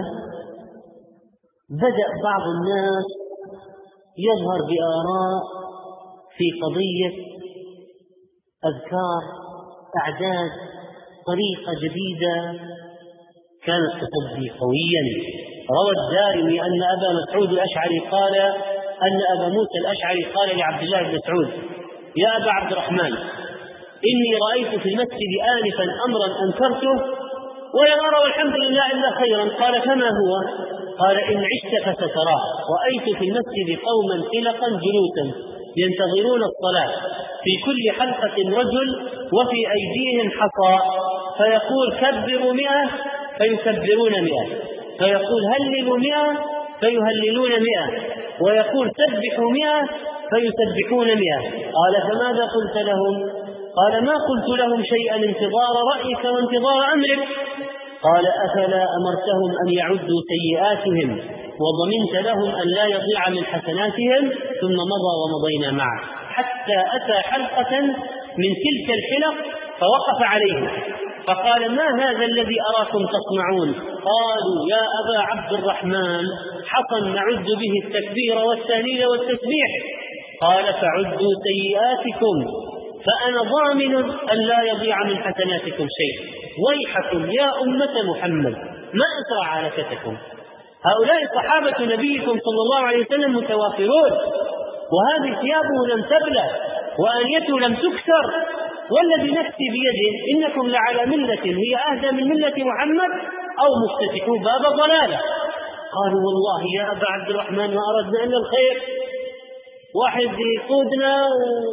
بدأ بعض الناس يظهر بآراء في قضية أذكار أعداد طريقة جديدة كان التصدي قويا. روى الدارمي أن أبا مسعود الأشعري قال أن أبا موسى الأشعري قال لعبد الله بن مسعود: يا أبا عبد الرحمن، إني رأيت في المسجد آنفا أمرا أنكرته ولم أرى والحمد لله إلا خيرا. قال: فما هو؟ قال: إن عشت فستراه. رأيت في المسجد قوما خلقا جلوسا ينتظرون الصلاة، في كل حلقة رجل وفي أيديهم حصى، فيقول: كبروا 100 فيكبرون 100، فيقول: هللوا 100 فيهللون 100، ويقول: سبحوا 100 فيسبحون 100. قال: فماذا قلت لهم؟ قال: ما قلت لهم شيئا انتظار رأيك وانتظار أمرك. قال: أفلا أمرتهم أن يعدوا سيئاتهم وضمنت لهم أن لا يضيع من حسناتهم؟ ثم مضى ومضينا معه حتى أتى حلقة من تلك الحلق فوقف عليه فقال: ما هذا الذي أراكم تصنعون؟ قالوا: يا أبا عبد الرحمن، حصى نعد به التكبير والتهليل والتسبيح. قال: فعدوا سيئاتكم فأنا ضامن أن لا يضيع من حسناتكم شيء. ويحكم يا أمة محمد ما أسرع هلكتكم. هؤلاء صحابة نبيكم صلى الله عليه وسلم متوافرون، وهذه ثيابه لم تبلى وآنيته لم تكسر، والذي نفسي بيده إنكم لعلى ملة هي أهدى من ملة محمد أو مفتتحوا باب ضلالة. قالوا: والله يا أبا عبد الرحمن ما أردنا إلا الخير، واحد يقودنا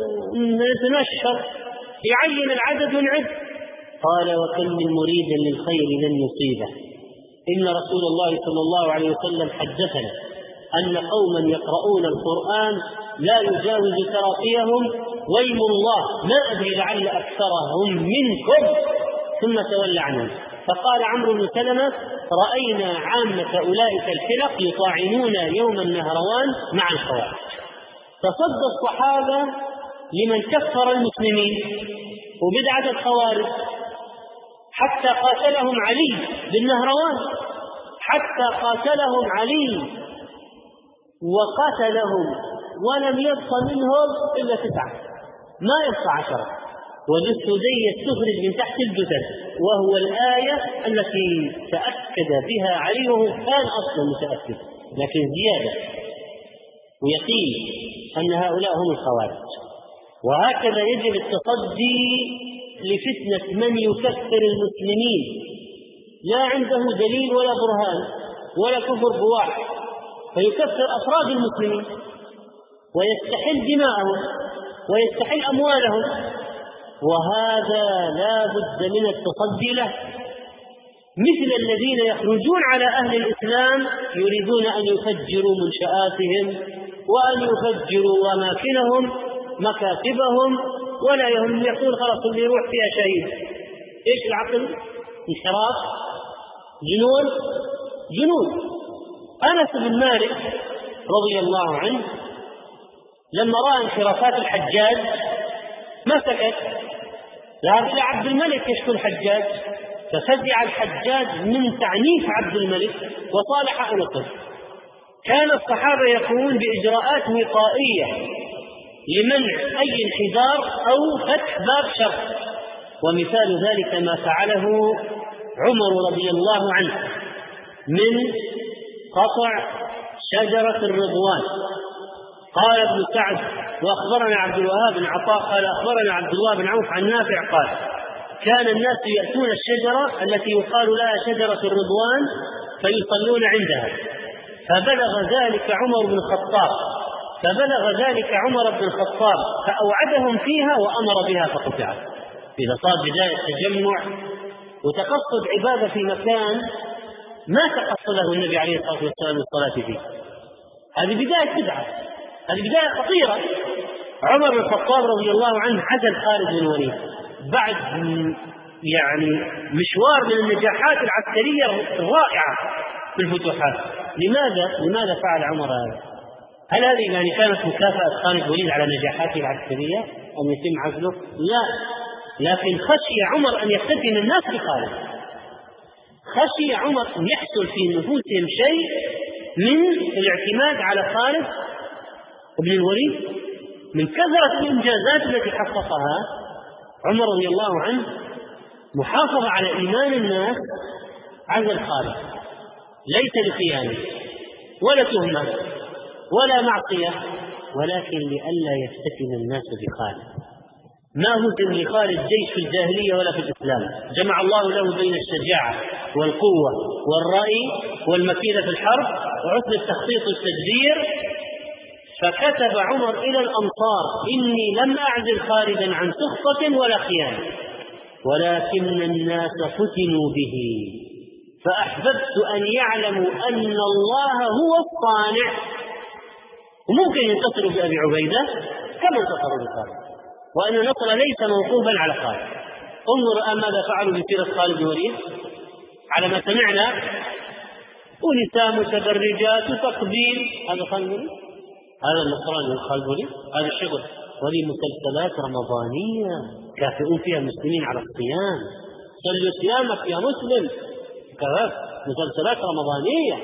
ونتنشر يعين العدد ونعد. قال: وكم من مريد للخير لن يصيبه. إن رسول الله صلى الله عليه وسلم حدثنا أن قوما يقرؤون القرآن لا يجاوز تراقيهم، ويم الله ما أدري لعل أكثرهم منكم، ثم تولى عنهم. فقال عمرو بن سلمة: رأينا عامة أولئك الحلق يطاعنون يوم النهروان مع الخوارج. فصد الصحابة لمن كفر المسلمين وبدعة الخوارج حتى قاتلهم علي بالنهروان، حتى قاتلهم علي وقتلهم ولم يبق منهم إلا 9، ما يبقى 10. والسدية تخرج من تحت الجثث، وهو الآية التي تأكد بها علي وهو كان أصلا متأكد، لكن زيادة ويقين أن هؤلاء هم الخوارج. وهكذا يجب التصدي لفتنة من يكفر المسلمين لا عنده دليل ولا برهان ولا كفر بواح، فيكفر أفراد المسلمين ويستحل دماءهم ويستحل أموالهم، وهذا لا بد من التصدي له. مثل الذين يخرجون على أهل الإسلام يريدون أن يفجروا منشآتهم وأن يفجروا أماكنهم مكاتبهم، ولا يهم، يقول: خلاص اللي يروح فيها شهيد. إيش العقل؟ انحراف، جنون. أنس بن مالك رضي الله عنه لما رأى انحرافات الحجاج ما سكت، ذهب إلى عبد الملك يشكو الحجاج، ففزع الحجاج من تعنيف عبد الملك وصالح أنس. كان الصحابة يقومون بإجراءات وقائية لمنع أي انحدار أو فتح باب شر، ومثال ذلك ما فعله عمر رضي الله عنه من قطع شجرة الرضوان. قال ابن سعد: وأخبرنا عبد الوهاب بن عطاء قال أخبرنا عبد الله بن عوف عن نافع قال: كان الناس يأتون الشجرة التي يقال لها شجرة الرضوان فيصلون عندها، فبلغ ذلك عمر بن الخطاب فأوعدهم فيها وأمر بها فقطعت. إذا صار بداية تجمع وتقصد عبادة في مكان ما تقصده النبي عليه الصلاة والسلام الصلاة فيه، هذه بداية بدعة، هذه بداية خطيرة. عمر بن الخطاب رضي الله عنه عزل خالد بن الوليد بعد مشوار من النجاحات العسكرية الرائعة في الفتوحات. لماذا فعل عمر هذا؟ هل هذه كانت مكافأة خالد بن الوليد على نجاحاته العسكرية أن يتم عزله؟ لا، لكن خشي عمر أن يفتتن الناس بخالد، خشي عمر أن يحصل في نفوسهم شيء من الاعتماد على خالد بن الوليد من كثرة الإنجازات التي حققها. عمر رضي الله عنه محافظة على إيمان الناس، عزل خالد ليس لخيانة ولا تهمة ولا معصية، ولكن لئلا يفتتن الناس بخالد. ما هزم لخالد جيش في الجاهلية ولا في الإسلام، جمع الله له بين الشجاعة والقوة والرأي والمكيدة في الحرب وحسن التخطيط والتدبير. فكتب عمر إلى الأمصار: إني لم أعزل خالدا عن سخطة ولا خيانة، ولكن الناس فتنوا به، فأحببت أن يعلموا أن الله هو الصانع. وممكن ينتصروا بأبي عبيدة كما انتصروا بخالد، وأن النصر ليس موقوفا على خالد. انظر الآن ماذا فعلوا بسيرة خالد بن الوليد على ما سمعنا: ونساء متبرجات وتقبيل. هذا خالد بن الوليد، هذا النصراني خالد بن الوليد، هذا الشغل. ولي مسلسلات رمضانية كافئون فيها المسلمين على الصيام، صلوا صيامك يا مسلم، مسلسلات رمضانية.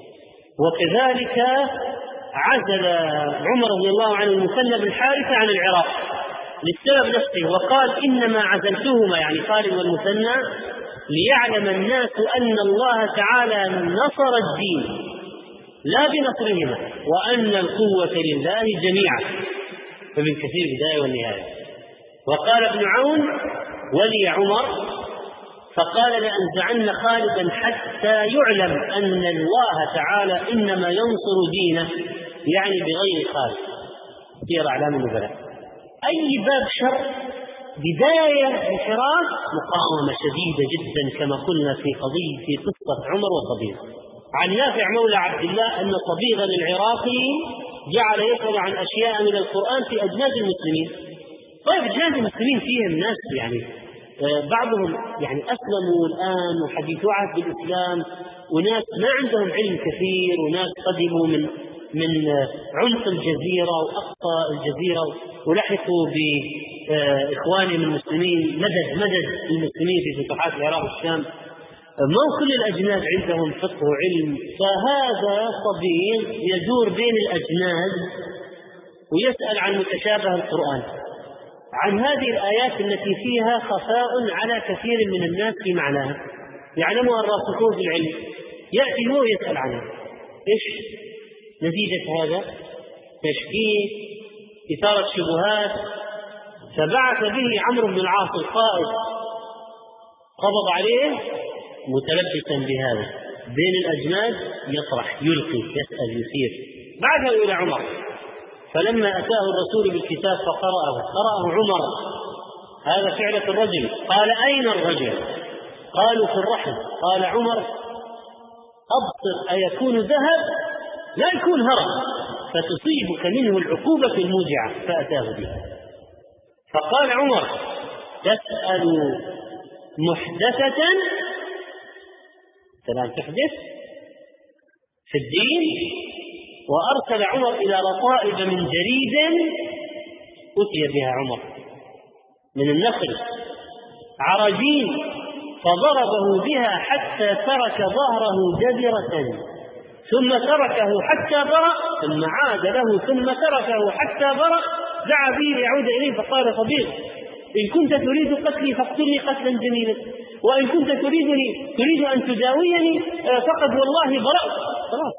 وكذلك عزل عمر رضي الله عنه المثنى بن حارثة عن العراق للسبب نفسه، وقال: إنما عزلتهما، يعني خالد والمثنى، ليعلم الناس أن الله تعالى نصر الدين لا بنصرهما، وأن القوة لله جميعا. فابن كثير بداية والنهاية. وقال ابن عون: ولي عمر فقال: لأنزعن خالدا حتى يعلم أن الله تعالى إنما ينصر دينه، يعني بغير خالد. سير أعلام النبلاء. أي باب شر بداية انحراف مقاومة شديدة جدا، كما قلنا في قصة عمر وصبيغ. عن نافع مولى عبد الله أن صبيغا العراقي جعل يسأل عن أشياء من القرآن في أجناد المسلمين. طيب أجناد المسلمين فيهم ناس يعني بعضهم يعني أسلموا الآن وحديثوا عهد بالإسلام، وناس ما عندهم علم كثير، وناس قدموا من عمق الجزيرة وأقصى الجزيرة ولحقوا بإخوانهم المسلمين، مدد المسلمين في فتوحات العراق والشام. ما كل الأجناد عندهم فقه وعلم. فهذا صبي يدور بين الأجناد ويسأل عن متشابه القرآن، عن هذه الآيات التي فيها خفاء على كثير من الناس في معناها، يعلمها الراسخون في العلم. يأتي هو يسأل عنها. إيش نتيجة هذا؟ تشكيك، إثارة شبهات. فبعث به عمرو بن العاص القائد، قبض عليه متلبسا بهذا بين الأجناد، يطرح، يلقي، يسأل، يثير. بعثه إلى عمر. فلما أتاه الرسول بالكتاب قرأه عمر. هذا فعلة الرجل. قال: أين الرجل؟ قالوا: في الرحم. قال عمر: أبصر أيكون ذهب؟ لا يكون هرم، فتصيبك منه العقوبة الموجعة. فأتاه به. فقال عمر: تسأل محدثة، فلان تحدث في الدين. وأرسل عمر إلى رطائب من جريد أتي بها عمر من النخل عرجين، فضربه بها حتى ترك ظهره جدرة، ثم تركه حتى برأ، ثم عاد له، ثم تركه حتى برأ. دعا به ليعود إليه فقال: صبيغ، إن كنت تريد قتلي فاقتلني قتلا جميلا، وإن كنت تريد أن تداويني فقد والله برأت. خلاص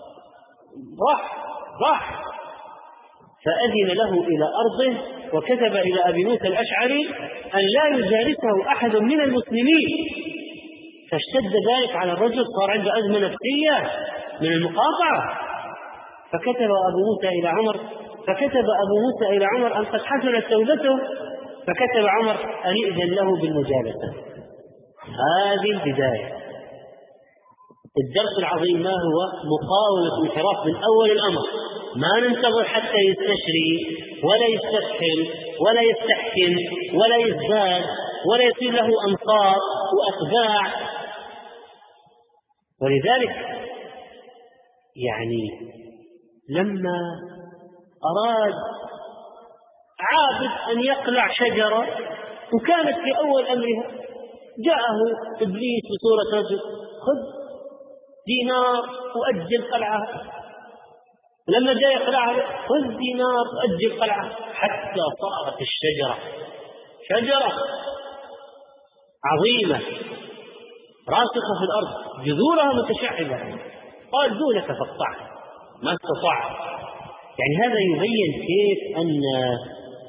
راح. فأذن له إلى أرضه، وكتب إلى أبي موسى الأشعري أن لا يجالسه أحد من المسلمين. فاشتد ذلك على الرجل، صار عنده أزمة نفسية من المقاطعة. فكتب أبو موسى إلى عمر أن قد حسنت توبته، فكتب عمر أن يأذن له بالمجالسة. هذه البداية. الدرس العظيم ما هو؟ مقاومة الانحراف من أول الأمر. ما ننتظر حتى يستشري ولا يستسهل ولا يستحكم ولا يزداد ولا يصير له أنصار وأتباع. ولذلك يعني لما أراد عابد أن يقلع شجرة، وكانت في أول أمرها، جاءه إبليس بصورة رجل: خذ دينار وأجل قلعها. لما جاء يقلعها: خذ دينار وأجل قلعها، حتى صارت الشجرة شجرة عظيمة راسخة في الأرض، جذورها متشعبة. قال: دونك فاقطعها. ما استطاع. يعني هذا يبين كيف أن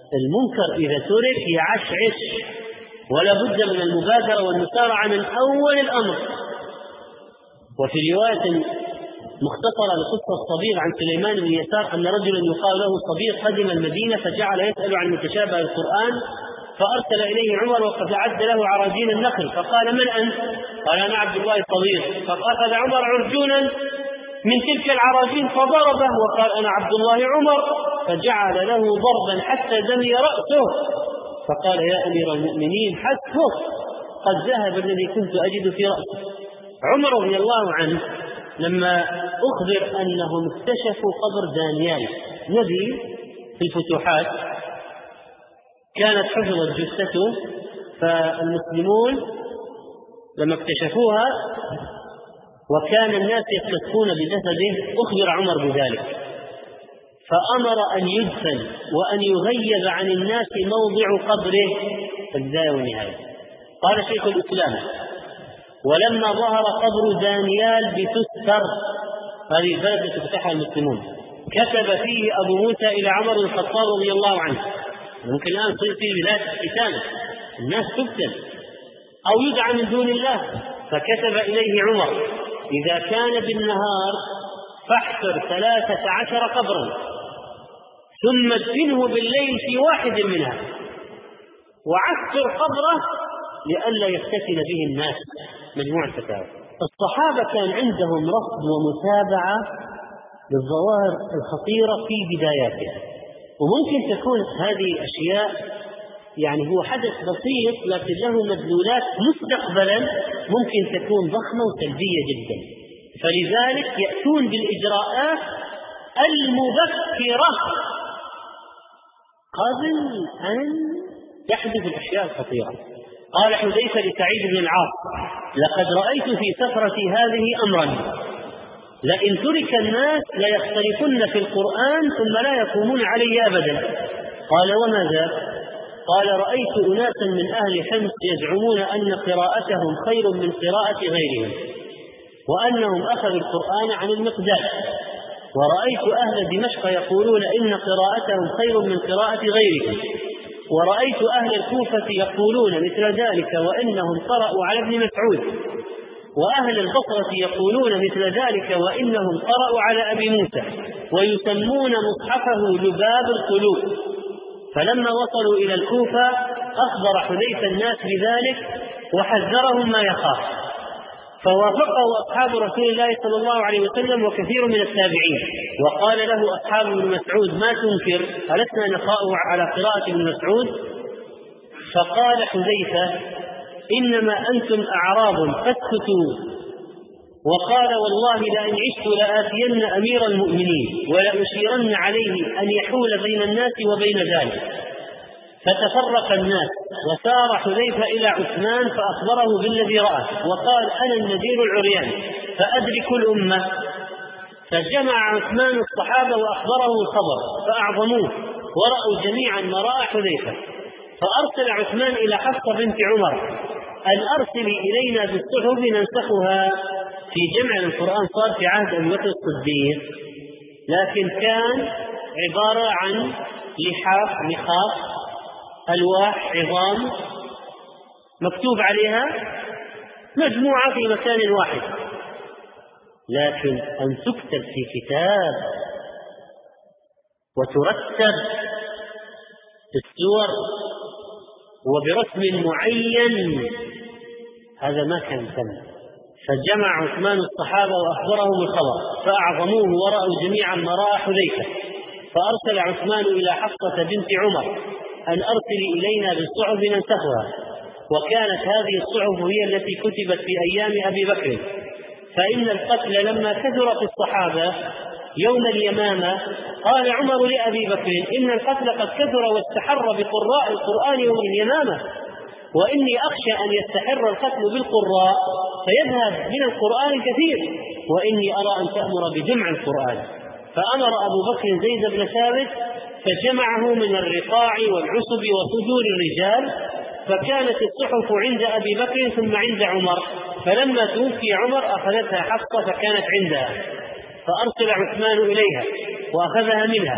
المنكر إذا ترك يعشعش، ولا بد من المبادرة والمسارعة من أول الأمر. وفي رواية مختصرة لقصة الصبيغ عن سليمان بن يسار أن رجلا يقال له الصبيغ قدم المدينة فجعل يسأل عن متشابه القرآن، فأرسل إليه عمر وقد أعد له عراجين النخل، فقال: من أنت؟ قال: أنا عبد الله الصبيغ. فأخذ عمر عرجونا من تلك العراجين فضربه وقال: أنا عبد الله عمر، فجعل له ضربا حتى دمي رأسه، فقال: يا أمير المؤمنين حسبك، قد ذهب الذي كنت أجد في رأسه. عمر رضي الله عنه لما أخبر أنهم اكتشفوا قبر دانيال نبي في الفتوحات، كانت حفظت جثته، فالمسلمون لما اكتشفوها وكان الناس يقتفون بجسده أخبر عمر بذلك، فأمر أن يدفن وأن يغيب عن الناس موضع قبره في البداية والنهاية. قال شيخ الإسلام: ولما ظهر قبر دانيال بتستر، هذه البلد التي فتحها المسلمون، كتب فيه أبو موسى إلى عمر بن الخطاب رضي الله عنه. ممكن الآن تصير في بلاد القتال الناس تقتل أو يدعى من دون الله، فكتب إليه عمر: إذا كان بالنهار فاحفر 13 قبرا ثم ادفنه بالليل في واحد منها، وعسر قبره لئلا يفتتن به الناس. مجموع الفتاوى. الصحابة كان عندهم رصد ومتابعة للظواهر الخطيرة في بداياتها، وممكن تكون هذه الأشياء يعني هو حدث بسيط لكن له مدلولات مستقبلا ممكن تكون ضخمة وسلبية جدا، فلذلك يأتون بالإجراءات المبكرة قبل أن يحدث الأشياء الخطيرة. قال حذيفة لسعيد بن العاص: لقد رأيت في سفرتي هذه أمرا لئن ترك الناس ليختلفن في القرآن ثم لا يقومون عليه أبدا. قال: وما ذاك؟ قال: رأيت أناسا من أهل حمص يزعمون أن قراءتهم خير من قراءة غيرهم، وأنهم أخذوا القرآن عن المقداد، ورأيت أهل دمشق يقولون إن قراءتهم خير من قراءة غيرهم، ورأيت أهل الكوفة يقولون مثل ذلك وإنهم قرأوا على ابن مسعود، وأهل البصرة يقولون مثل ذلك وإنهم قرأوا على أبي موسى، ويسمون مصحفه لباب القلوب. فلما وصلوا إلى الكوفة أخبر حذيفة الناس بذلك وحذرهم ما يخاف، فوافقه أصحاب رسول الله صلى الله عليه وسلم وكثير من التابعين، وقال له أصحاب ابن مسعود: ما تنكر؟ ألسنا نقرأ على قراءة ابن مسعود؟ فقال حذيفة: إنما أنتم أعراب فاسكتوا. وقال: والله لئن عشت لآتين أمير المؤمنين ولأشيرن عليه أن يحول بين الناس وبين ذلك. فتفرق الناس، وسار حذيفة إلى عثمان فأخبره بالذي رأى، وقال: أنا النذير العريان فأدرك الأمة. فجمع عثمان الصحابة وأخبره الخبر فأعظموه ورأوا جميعا ما رأى حذيفة، فأرسل عثمان إلى حفصة بنت عمر أن أرسلي إلينا بالصحف ننسخها. في جمع القرآن صار في عهد أبي بكر الصديق، لكن كان عبارة عن لحاف ألواح عظام مكتوب عليها مجموعة في مكان واحد، لكن أن تكتب في كتاب وترتب بالسور وبرسم معين هذا ما كان تم. فجمع عثمان الصحابة وأخبرهم الخبر فأعظموه ورأوا جميعا ما رأى حذيفة، فأرسل عثمان إلى حفصة بنت عمر أن أرسلي إلينا بالصحف ننسخها. وكانت هذه الصحف هي التي كتبت في أيام أبي بكر، فإن القتل لما كثر في الصحابة يوم اليمامة قال عمر لأبي بكر: إن القتل قد كثر واستحر بقراء القرآن يوم اليمامة، وإني أخشى أن يستحر القتل بالقراء فيذهب من القرآن كثير، وإني أرى أن تأمر بجمع القرآن. فأمر أبو بكر زيد بن ثابت فجمعه من الرقاع والعصب وصدور الرجال، فكانت الصحف عند أبي بكر ثم عند عمر، فلما توفي عمر أخذتها حفصة فكانت عندها، فأرسل عثمان إليها وأخذها منها،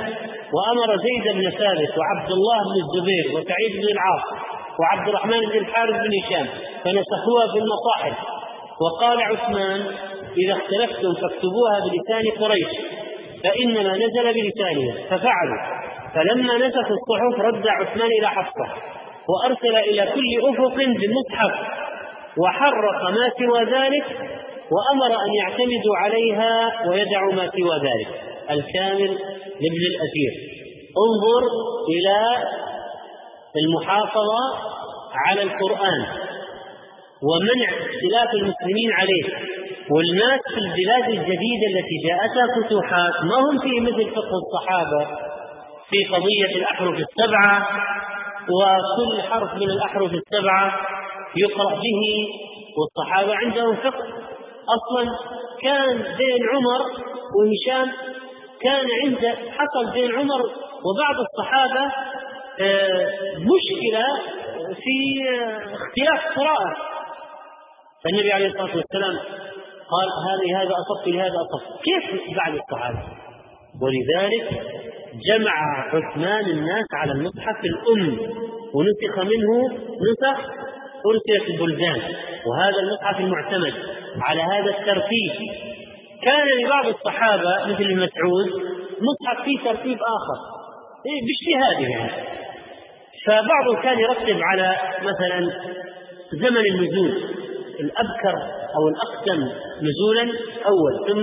وأمر زيد بن ثابت وعبد الله بن الزبير وسعيد بن العاص وعبد الرحمن بن الحارث بن هشام فنسخوها في المصاحف. وقال عثمان: إذا اختلفتم فاكتبوها بلسان قريش فإنما نزل بلسانها، ففعلوا. فلما نسخوا الصحف رد عثمان إلى حفصة وأرسل إلى كل أفق بمصحف وحرق ما سوى ذلك، وأمر أن يعتمدوا عليها ويدعوا ما سوى ذلك. الكامل لابن الأثير. انظر إلى المحافظة على القرآن ومنع اختلاف المسلمين عليه. والناس في البلاد الجديدة التي جاءتها فتوحات ما هم في مثل فقه الصحابة في قضية الأحرف السبعة، وكل حرف من الأحرف السبعة يقرأ به، والصحابة عندهم فقه. أصلا كان بين عمر وهشام حصل بين عمر وبعض الصحابة مشكلة في اختلاف قراءة، فالنبي عليه الصلاة والسلام قال: هذا أصبت لهذا أصبت. كيف بعد الصحابة؟ ولذلك جمع عثمان الناس على المصحف الأم، ونسخ منه نسخ أرسلت البلدان، وهذا المصحف المعتمد على هذا الترتيب. كان لبعض الصحابة مثل ابن مسعود مصحف فيه ترتيب آخر باجتهاده يعني، فبعضهم كان يرتب على مثلا زمن النزول، الأبكر أو الأقدم نزولا أول، ثم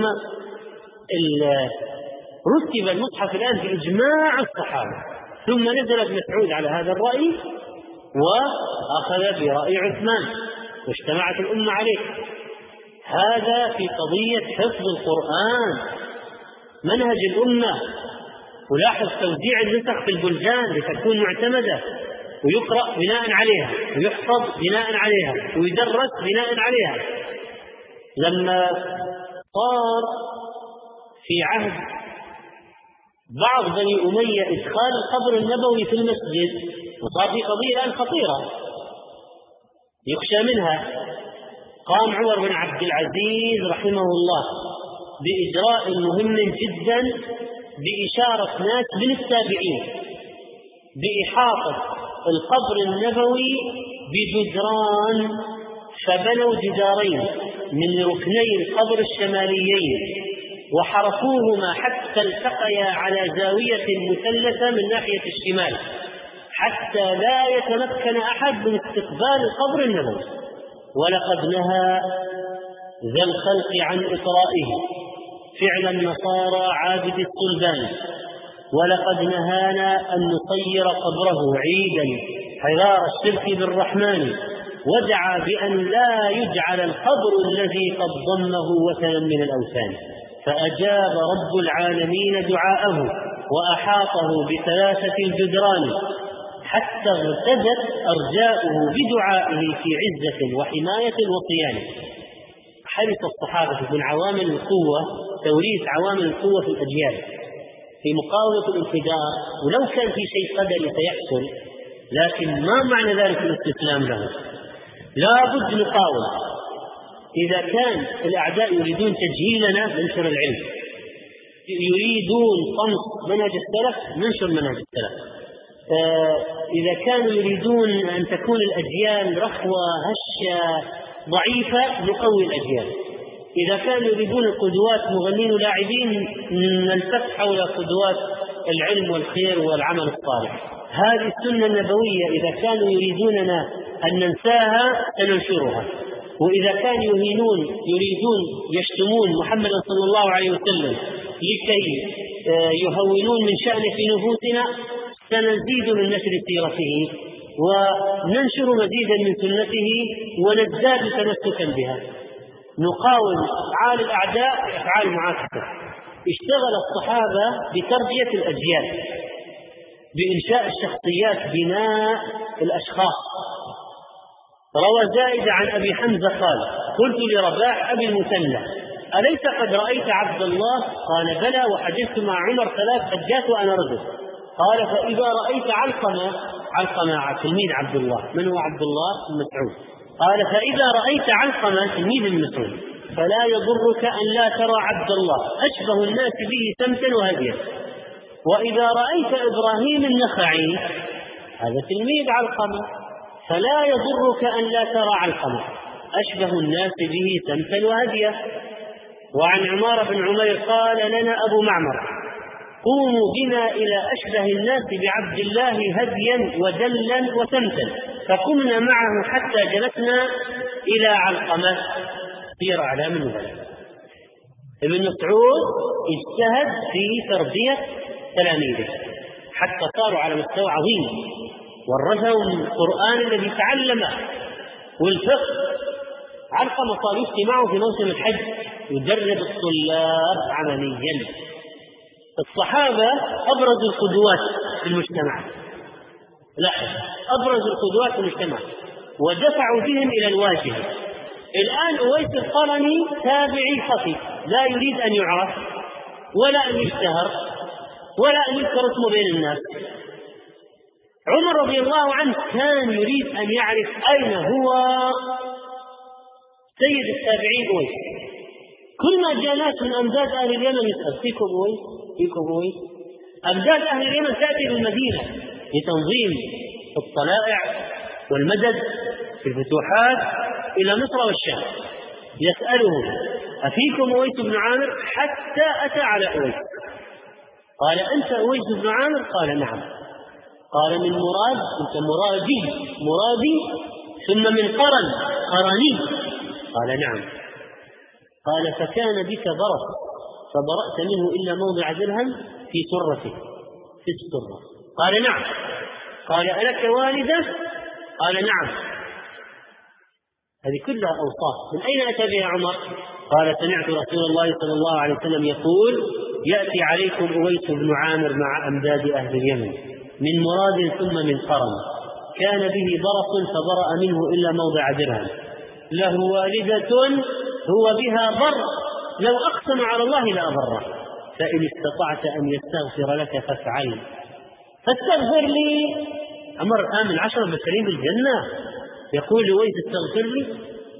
رتب المصحف الآن بإجماع الصحابة، ثم نزل ابن مسعود على هذا الرأي وأخذ برأي عثمان واجتمعت الأمة عليه. هذا في قضية حفظ القرآن منهج الأمة. ولاحظ توزيع النسخ في البلدان لتكون معتمدة ويقرأ بناء عليها ويحفظ بناء عليها ويدرس بناء عليها. لما صار في عهد بعض بني أمية إدخال القبر النبوي في المسجد، وصار في قضية الآن خطيرة يخشى منها، قام عمر بن عبد العزيز رحمه الله بإجراء مهم جدا بإشارة ناس من التابعين بإحاطة القبر النبوي بجدران، فبنوا جدارين من ركني القبر الشماليين وحرفوهما حتى التقيا على زاوية مثلثة من ناحية الشمال حتى لا يتمكن أحد من استقبال القبر النبوي. ولقد نهى ذا الخلق عن إطرائه فعل النصارى عابد الصلبان، ولقد نهانا أن نطير قبره عيدا حذار الشرك بالرحمن، ودعا بأن لا يجعل القبر الذي قد ضمه وثنا من الأوثان، فأجاب رب العالمين دعاءه وأحاطه بثلاثة الجدران حتى اغتدت أرجاؤه بدعائه في عزة وحماية وصيانة. حرص الصحابة من عوامل القوة توريث عوامل القوة في الأجيال في مقاومة الانفجار، ولو كان في شيء قدري سيحصل، لكن ما معنى ذلك الاستسلام له. لا بد نقاوم. إذا كان الأعداء يريدون تجهيلنا ننشر العلم، يريدون طمس منهج السلف ننشر منهج السلف، إذا كانوا يريدون أن تكون الأجيال رخوة هشة ضعيفة نقوي الأجيال، إذا كانوا يريدون القدوات مغنين ولاعبين نلتف حول قدوات العلم والخير والعمل الصالح. هذه السنة النبوية إذا كانوا يريدوننا أن ننساها سننشرها، وإذا كانوا يريدون يشتمون محمد صلى الله عليه وسلم لكي يهونون من شأنه في نفوسنا سنزيد من نشر سيرته وننشر مزيدا من سنته ونزداد تمسكا بها. نقاوم أفعال الأعداء بأفعال معاكسة. اشتغل الصحابة بتربية الأجيال، بإنشاء الشخصيات، بناء الأشخاص. روى زائدة عن أبي حمزة قال: قلت لرباح أبي المثنى: أليس قد رأيت عبد الله؟ قال: بلى، وحدثت مع عمر 3 حجات وأنا رجل. قال: فإذا رأيت علقمة تلميذ عبد الله. من هو عبد الله؟ مسعود. قال: فإذا رأيت علقمة تلميذ مسعود فلا يضرك أن لا ترى عبد الله، أشبه الناس به سمتا وهديا. وإذا رأيت إبراهيم النخعي هذا تلميذ علقمة فلا يضرك أن لا ترى علقمة أشبه الناس به سمتا وهديا. وعن عمار بن عمير قال لنا أبو معمر قوموا بنا إلى أشبه الناس بعبد الله هديا ودلا وسمتا، فقمنا معه حتى جلسنا إلى علقمة. سير أعلام النبلاء. ابن مسعود اجتهد في تربية تلاميذه حتى صاروا على مستوى عظيم، ورثهم القرآن الذي تعلمه والفقه. علقمة صار يفتي معه في موسم الحج يدرب الطلاب عمليا. الصحابة أبرز القدوات في المجتمع، أبرز القدوات في المجتمع ودفعوا بهم إلى الواجهة. الآن أويس القرني تابعي خفي لا يريد أن يعرف ولا أن يشتهر ولا أن يذكر اسمه بين الناس. عمر رضي الله عنه كان يريد أن يعرف أين هو سيد التابعين أويس. كل ما جاء ناس من أمداد أهل اليمن يسأل فيكم أويس فيكم أويس. أمداد أهل اليمن تأتي للمدينة لتنظيم الطلائع والمدد في الفتوحات إلى مصر والشام، يسألهم أفيكم أويس بن عامر؟ حتى أتى على أويس قال أنت أويس بن عامر؟ قال نعم. قال من مراد؟ أنت مرادي ثم من قرني؟ قال نعم. قال فكان بك برص فبرأت منه إلا موضع درهم في سرته في السرة؟ قال نعم. قال ألك والدة؟ قال نعم. هذه كلها أوصاف. من أين أتى بها عمر؟ قال سمعت رسول الله صلى الله عليه وسلم يقول يأتي عليكم أويس بن عامر مع أمداد أهل اليمن من مراد ثم من قرن، كان به برص فبرأ منه إلا موضع درهم، له والدة هو بها بر، لو أقسم على الله لأبره، فإن استطعت أن يستغفر لك فافعل. فاستغفر لي. عمر آمن 10 بشرين بالجنة يقول لويس استغفر لي،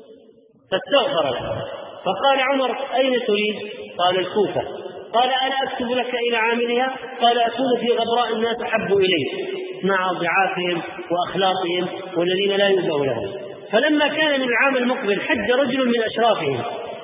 فاستغفر له. فقال عمر أين تريد؟ قال الكوفة. قال أنا أكتب لك إلى عاملها؟ قال أكون في غبراء الناس أحب إليه مع ضعافهم وأخلاقهم والذين لا يؤذوا لهم. فلما كان من العام المقبل حج رجل من أشرافهم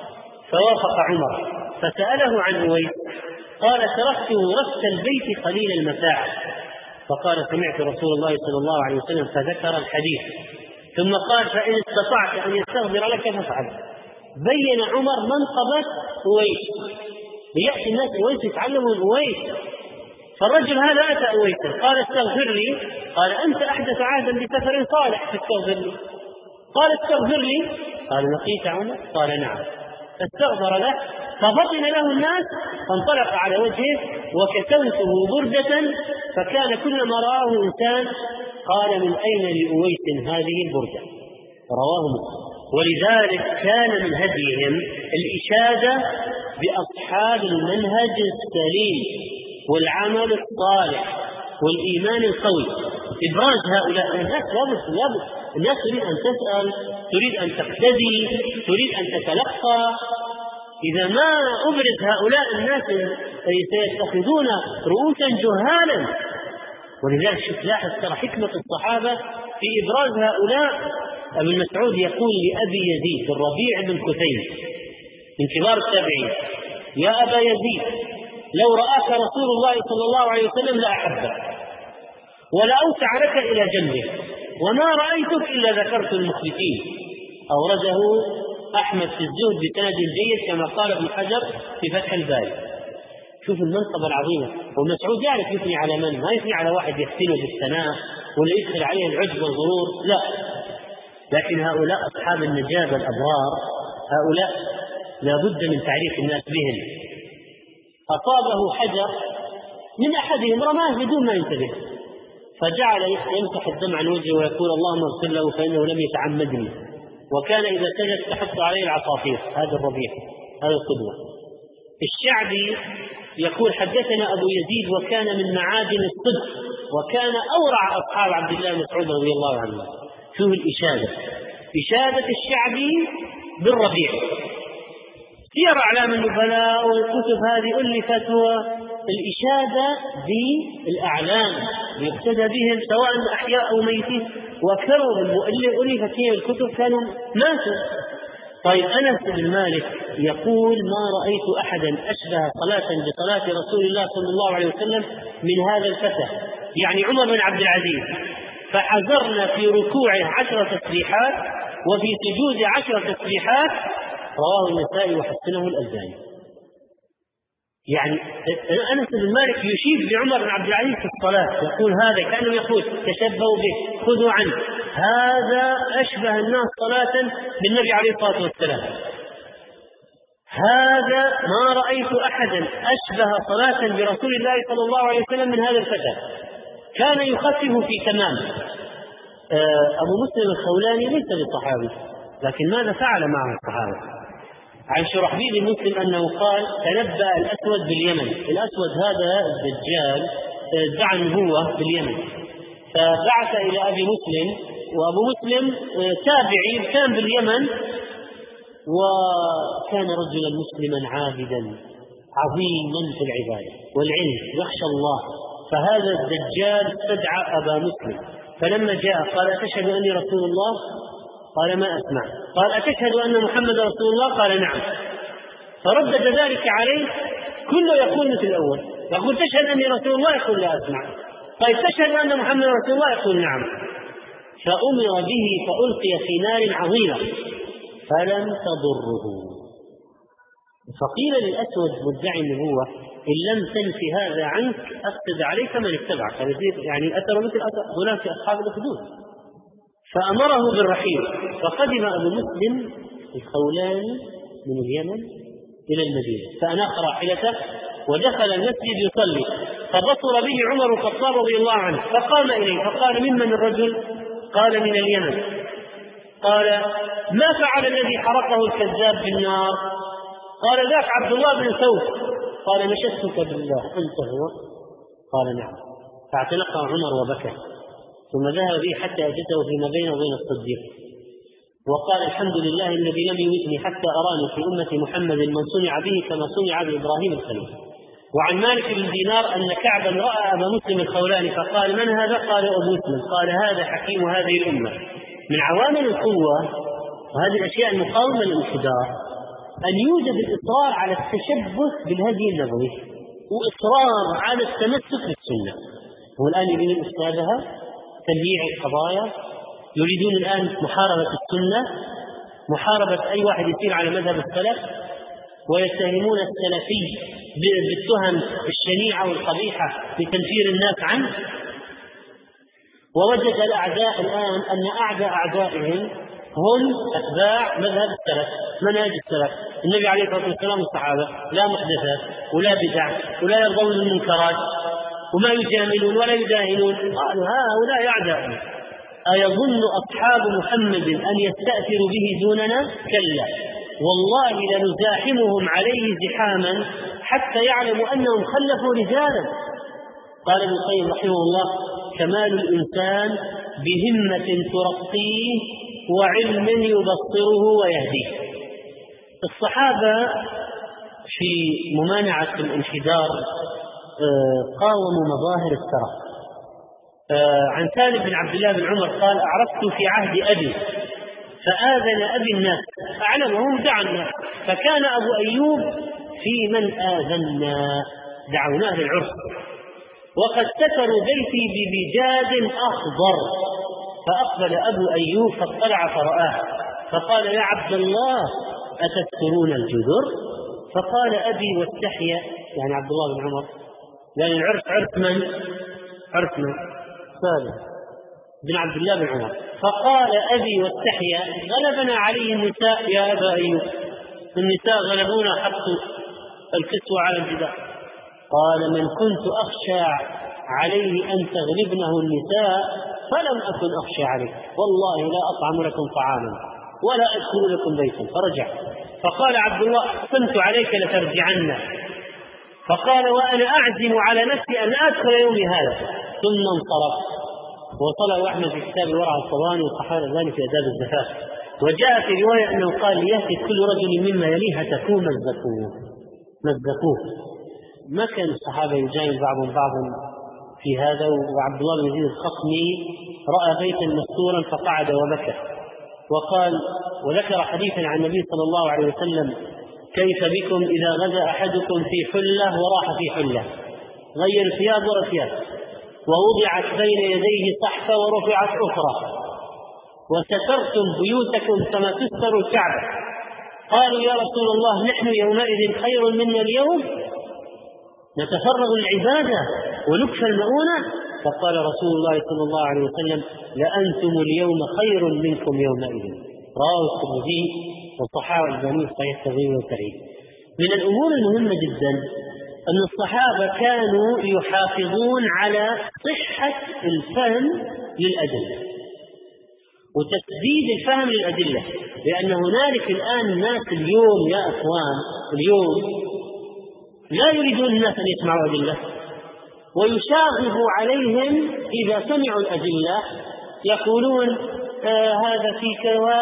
فوافق عمر فسأله عن أويس قال تركته رث البيت قليل المتاع. فقال سمعت رسول الله صلى الله عليه وسلم فذكر الحديث ثم قال فإن استطعت أن يستغفر لك فافعل. بين عمر منقبة أويس ليأتي الناس أويس يتعلموا أويس. فالرجل هذا أتى أويس قال استغفر لي. قال أنت أحدث عهدا بسفر صالح فاستغفر لي. قال استغفر لي. قال لقيت عمر؟ قال نعم. فاستغفر له فبطن له الناس فانطلق على وجهه وكسوته بردة، فكان كلما رآه إنسان قال من أين لأويس هذه البردة؟ رواه مسلم. ولذلك كان من هديهم الإشادة بأصحاب المنهج السليم والعمل الصالح والإيمان القوي. إبراز هؤلاء الناس لابد الناس تريد أن تسأل، تريد أن تقتدي، تريد أن تتلقى. إذا ما أبرز هؤلاء الناس سيتخذون رؤوسا جهالا. ولذلك شوف لاحظ ترى حكمة الصحابة في إبراز هؤلاء. ابن مسعود يقول لأبي يزيد الربيع بن كثير من كبار التابعين يا أبا يزيد لو رآك رسول الله صلى الله عليه وسلم لأحبك ولا أوسع لك إلى جنبه وما رأيتك إلا ذكرت المخبتين. أورده أحمد في الزهد بسند جيد كما قال ابن حجر في فتح الباري. شوف المنقبة العظيمة. ومسعود يعرف يثني على من؟ ما يثني على واحد يحسنه بالثناء ولا يدخل عليه العجب والغرور، لا. لكن هؤلاء أصحاب النجابة الأبرار هؤلاء لا بد من تعريف الناس بهم. أصابه حجر من أحدهم رماه بدون ما ينتبه فجعل يمسح الدم عن وجهه ويقول اللهم اغفر له فإنه لم يتعمدني. وكان إذا سجد تحط عليه العصافير. هذا الربيع هذا القدوة. الشعبي يقول حدثنا أبو يزيد وكان من معادن الصدق وكان أورع أصحاب عبد الله مسعود رضي الله عنه. شوف الإشادة، إشادة الشعبي بالربيع. سير أعلام النبلاء والكتب هذه ألفت الإشادة بالأعلام يقتدى بهم سواء أحياء أو ميتين، وأكثرهم ألفت فيهم الكتب كانوا ماتوا. طيب أنس بن مالك يقول: ما رأيت أحدا أشبه صلاة بصلاة رسول الله صلى الله عليه وسلم من هذا الفتى، يعني عمر بن عبد العزيز، فحذرنا في ركوعه 10 تسبيحات وفي سجوده 10 تسبيحات. رواه النسائي وحسنه الألباني. يعني أنس بن مالك يشير بعمر بن عبد العزيز في الصلاة، يقول هذا كأنه يقول: تشبهوا به، خذوا عنه، هذا أشبه الناس صلاة بالنبي عليه الصلاة والسلام، هذا ما رأيت أحدا أشبه صلاة برسول الله صلى الله عليه وسلم من هذا الفتى. كان يخفف في تمام. أبو مسلم الخولاني ليس بالصحابي، لكن ماذا فعل معه الصحابة؟ عن شرحبيل بن مسلم أنه قال: تنبأ الأسود باليمن. الأسود هذا الدجال ادعى النبوة باليمن، فبعث إلى أبي مسلم، وأبو مسلم تابعي كان باليمن، وكان رجلا مسلما عابدا عظيما في العبادة والعلم يخشى الله. فهذا الدجال استدعى أبا مسلم، فلما جاء قال: أتشهد أني رسول الله؟ قال: ما أسمع. قال: أتشهد أن محمد رسول الله؟ قال: نعم. فردد ذلك عليه، كله يقول مثل الأول، يقول: تشهد أني رسول الله؟ يقول: لا أسمع. طيب تشهد أن محمد رسول الله؟ يقول: نعم. فأمر به فألقي في نار عظيمة فلم تضره. فقيل للأسود مدعي النبوة: إن لم تنفي هذا عنك أفسد عليك من اتبعك. يعني الأثر مثل أثر في أصحاب الأخدود. فأمره بالرحيل، فقدم أبو مسلم الخولاني من اليمن إلى المدينة، فأناخ راحلته ودخل المسجد يصلي، فبصر به عمر الخطاب رضي الله عنه، فقام إليه فقال: ممن الرجل؟ قال: من اليمن. قال: ما فعل الذي حرقه الكذاب بالنار؟ قال: ذاك عبد الله بن ثوب. قال: نشدتك بالله أنت هو؟ قال: نعم. فاعتنقه عمر وبكى، ثم ذهب به حتى أجده فيما بينه وبين الصديق، وقال: الحمد لله الذي لم يمتني حتى أراني في أمة محمد من صنع به كما صنع بإبراهيم الخليل. وعن مالك بن دينار أن كعبا رأى أبا مسلم الخولاني فقال: من هذا؟ قال: أبو مسلم. قال: هذا حكيم هذه الأمة. من عوامل القوة وهذه الأشياء المقاومة للانحدار أن يوجد الإصرار على التشبث بالهدي النبوي وإصرار على التمسك بالسنة. هو الآن يريدون إفسادها، تبييع القضايا، يريدون الآن محاربة السنة، محاربة أي واحد يسير على مذهب السلف، ويتهمون السلفي بالتهم الشنيعة والقبيحة لتنفير الناس عنه. ووجد الأعداء الآن أن أعداء أعدائهم هم أتباع مذهب السلف، منهج السلف. النبي عليه الصلاة والسلام والصحابة لا محدثات ولا بدع ولا يرضون المنكرات وما يجاملون ولا يداهنون. قالوا: هؤلاء أعداء. أيظن أصحاب محمد أن يستأثروا به دوننا؟ كلا، والله لنزاحمهم عليه زحاما حتى يعلموا أنهم خلفوا رجالا. قال ابن القيم رحمه الله: كمال الإنسان بهمة ترقيه وعلم يبصره ويهديه. الصحابة في ممانعة الانحدار قاوموا مظاهر السرق. عن سالم بن عبد الله بن عمر قال: أعرفت في عهد أبي فآذن أبي الناس أعلمهم دعا الناس، فكان أبو أيوب في من آذنا دعوناه للعرس، وقد ستروا بيتي ببجاد أخضر، فأقبل أبو أيوب فاطلع فرآه فقال: يا عبد الله أتسترون الجذر؟ فقال أبي واستحيا، يعني عبد الله بن عمر، لأن العرس عرس من؟ عرسنا سالم بن عبد الله بن عمر. فقال أبي واستحيا: غلبنا عليه النساء يا أبا أيوب، النساء غلبونا حطوا الكسوة على الجدار. قال: من كنت أخشى عليه أن تغلبنه النساء فلم أكن أخشى عليه، والله لا أطعم لكم طعاما ولا أدخل لكم بيتا. فرجع فقال عبد الله: أقسمت عليك لترجعن. فقال: وأنا أعزم على نفسي أن لا أدخل يومي هذا. ثم انصرف. وصل أحمد في كتاب الورع الصواني وصححه الألباني في آداب الزفاف. وجاء في رواية أنه قال: ليهتك كل رجل مما يليها تكون مزقوه. ما كان الصحابة يجامل بعضهم بعضا في هذا. وعبد الله بن يزيد الخصمي رأى بيتا مستورا فقعد وبكى وقال، وذكر حديثا عن النبي صلى الله عليه وسلم: كيف بكم إذا غزا أحدكم في حلة وراح في حلة، غير ثياب ورا ثياب، ووضعت بين يديه صحفة ورفعت أخرى، وسترتم بيوتكم كما تستر الكعبة. قالوا: يا رسول الله، نحن يومئذ خير منا اليوم، نتفرغ العبادة ونكفى المؤونة. فقال رسول الله صلى الله عليه وسلم: لأنتم اليوم خير منكم يومئذ. رواه الترمذي وصححه الألباني في صحيح الترغيب والترهيب. من الأمور المهمة جدا أن الصحابة كانوا يحافظون على صحة الفهم للأدلة وتسديد الفهم للأدلة، لأن هنالك الآن ناس اليوم يا أخوان لا يريدون الناس أن يسمعوا أدلة، ويشاغب عليهم إذا سمعوا الأدلة يقولون هذا في كذا،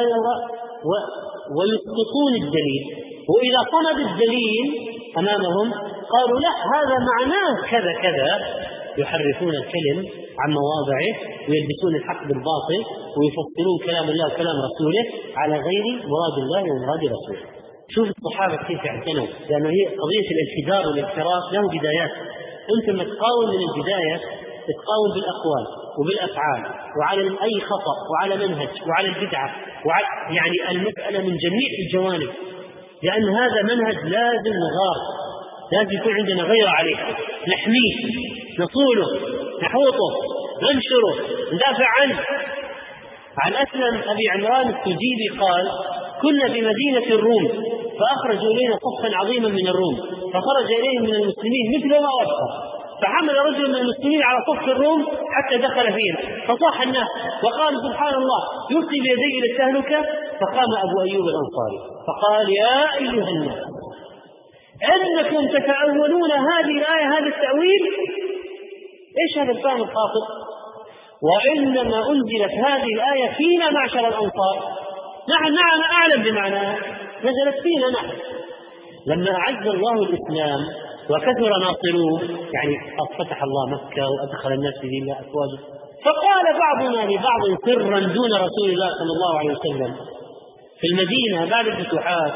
ويسقطون الدليل، وإذا صمد الدليل أمامهم قالوا: لا، هذا معناه كذا كذا. يحرفون الكلم عن مواضعه ويلبسون الحق بالباطل ويفصلون كلام الله وكلام رسوله على غير مراد الله ومراد رسوله. شوف الصحابة كيف اعتنوا، لأن هي قضية الانحدار والانحراف له بدايات. أنت لما تقاوم من البداية تقاوم بالأقوال وبالأفعال وعلى أي خطأ وعلى منهج وعلى البدعة وعلى يعني المسألة من جميع الجوانب، لأن هذا منهج لازم نغار، لازم يكون عندنا غير عليه، نحميه، نصوله، نحوطه، ننشره، ندافع عنه. عن أسلم أبي عمران التجيبي قال: كنا بمدينة الروم فأخرجوا إلينا صفا عظيما من الروم، فخرج إليهم من المسلمين مثل ما أبصر، فحمل رجل من المسلمين على صف الروم حتى دخل فيهم، فصاح الناس وقال: سبحان الله، يلقي بيديه إلى التهلكة. فقام أبو أيوب الأنصاري فقال: يا أيها الناس، أنكم تتأولون هذه الآية هذا التأويل؟ إيش هذا الفهم الخاطئ؟ وإنما أنزلت هذه الآية فينا معشر الأنصار، نحن أعلم بمعناها، نزلت فينا نحن. لما أعز الله الإسلام وكثر ناصروه، يعني فتح الله مكة وأدخل الناس في دين الله أفواجا، فقال بعضنا لبعض سرا دون رسول الله صلى الله عليه وسلم في المدينة بعد الفتوحات: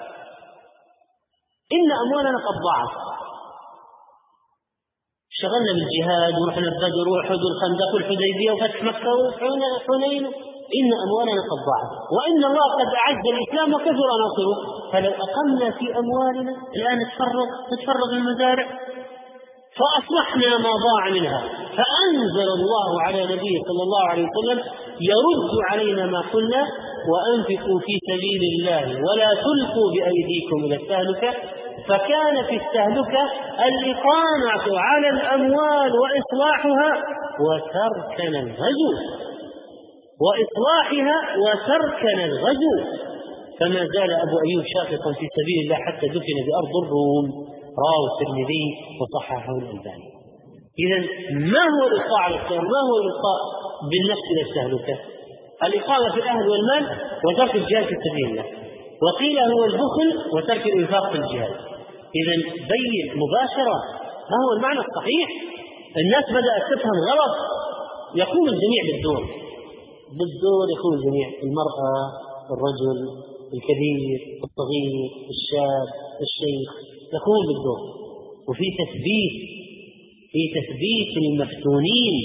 إن أموالنا قد ضاعت، شغلنا بالجهاد ورحنا بدر وأحد والخندق والحديبية وفتح مكة وحنين، إن أموالنا قد ضاعت، وإن الله قد أعز الإسلام وكثر ناصره، فلو أقمنا في أموالنا الآن نتفرغ المزارع، فأصلحنا ما ضاع منها. فأنزل الله على نبيه صلى الله عليه وسلم: يرد علينا ما قلنا، وأنفقوا في سبيل الله ولا تلقوا بأيديكم إلى التهلكة. فكانت التهلكة الإقامة على الأموال وإصلاحها وتركنا الغزو، فما زال أبو أيوب شاققا في سبيل الله حتى دفن بأرض الروم. رواه الترمذي وصححه الألباني. إذن ما هو الإلقاء على الخير؟ ما هو الإلقاء بالنفس إلى التهلكة؟ الإقامة في الأهل والمال وترك الجهاد في سبيل الله، وقيل هو البخل وترك الإنفاق في الجهاد. إذن بين مباشرة ما هو المعنى الصحيح. الناس بدأت تفهم غلط. يقوم الجميع بالدور يقوم الجميع، المرأة، الرجل، الكبير، الصغير، الشاب، الشيخ، يقوم بالدور. وفي تثبيت المفتونين.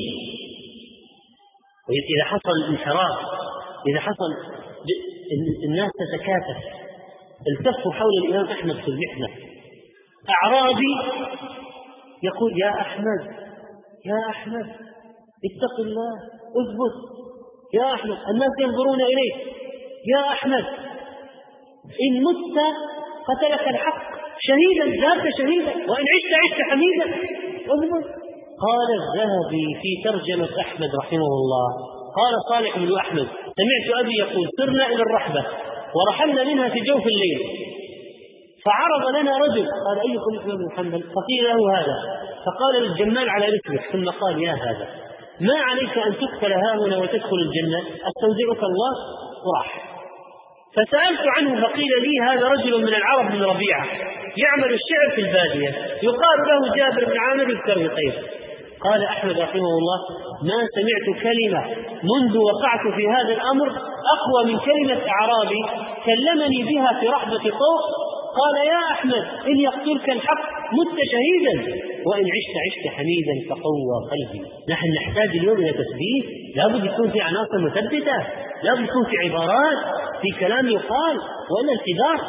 إذا حصل الانحراف، إذا حصل الناس تتكاتف، التفوا حول الإمام أحمد في المحنة، أعرابي يقول: يا أحمد اتق الله، اثبت يا أحمد، الناس ينظرون إليك يا أحمد، إن مت قتلك الحق شهيدا، ذاك شهيدا، وإن عشت حميدا، اثبت. قال الذهبي في ترجمة أحمد رحمه الله: قال صالح بن أحمد: سمعت أبي يقول: سرنا إلى الرحبة ورحلنا منها في جوف الليل، فعرض لنا رجل، قال: أيكم ابن محمد؟ فقيل له: هذا. فقال للجمال: على رسلك. ثم قال: يا هذا، ما عليك أن تقتل هاهنا وتدخل الجنة، أستودعك الله. وراح. فسألت عنه فقيل لي هذا رجل من العرب من ربيعة يعمل الشعر في البادية يقال له جابر بن عامر يذكر بخير. قال أحمد رحمه الله ما سمعت كلمة منذ وقعت في هذا الأمر أقوى من كلمة أعرابي كلمني بها في رحبة طوق قال يا أحمد إن يقتلك الحق مت شهيدا وإن عشت حميدا فقوى قلبي. نحن نحتاج اليوم إلى تثبيت، لابد يكون في عناصر مثبتة، لابد يكون في عبارات، في كلام يقال، وإلا الحذار.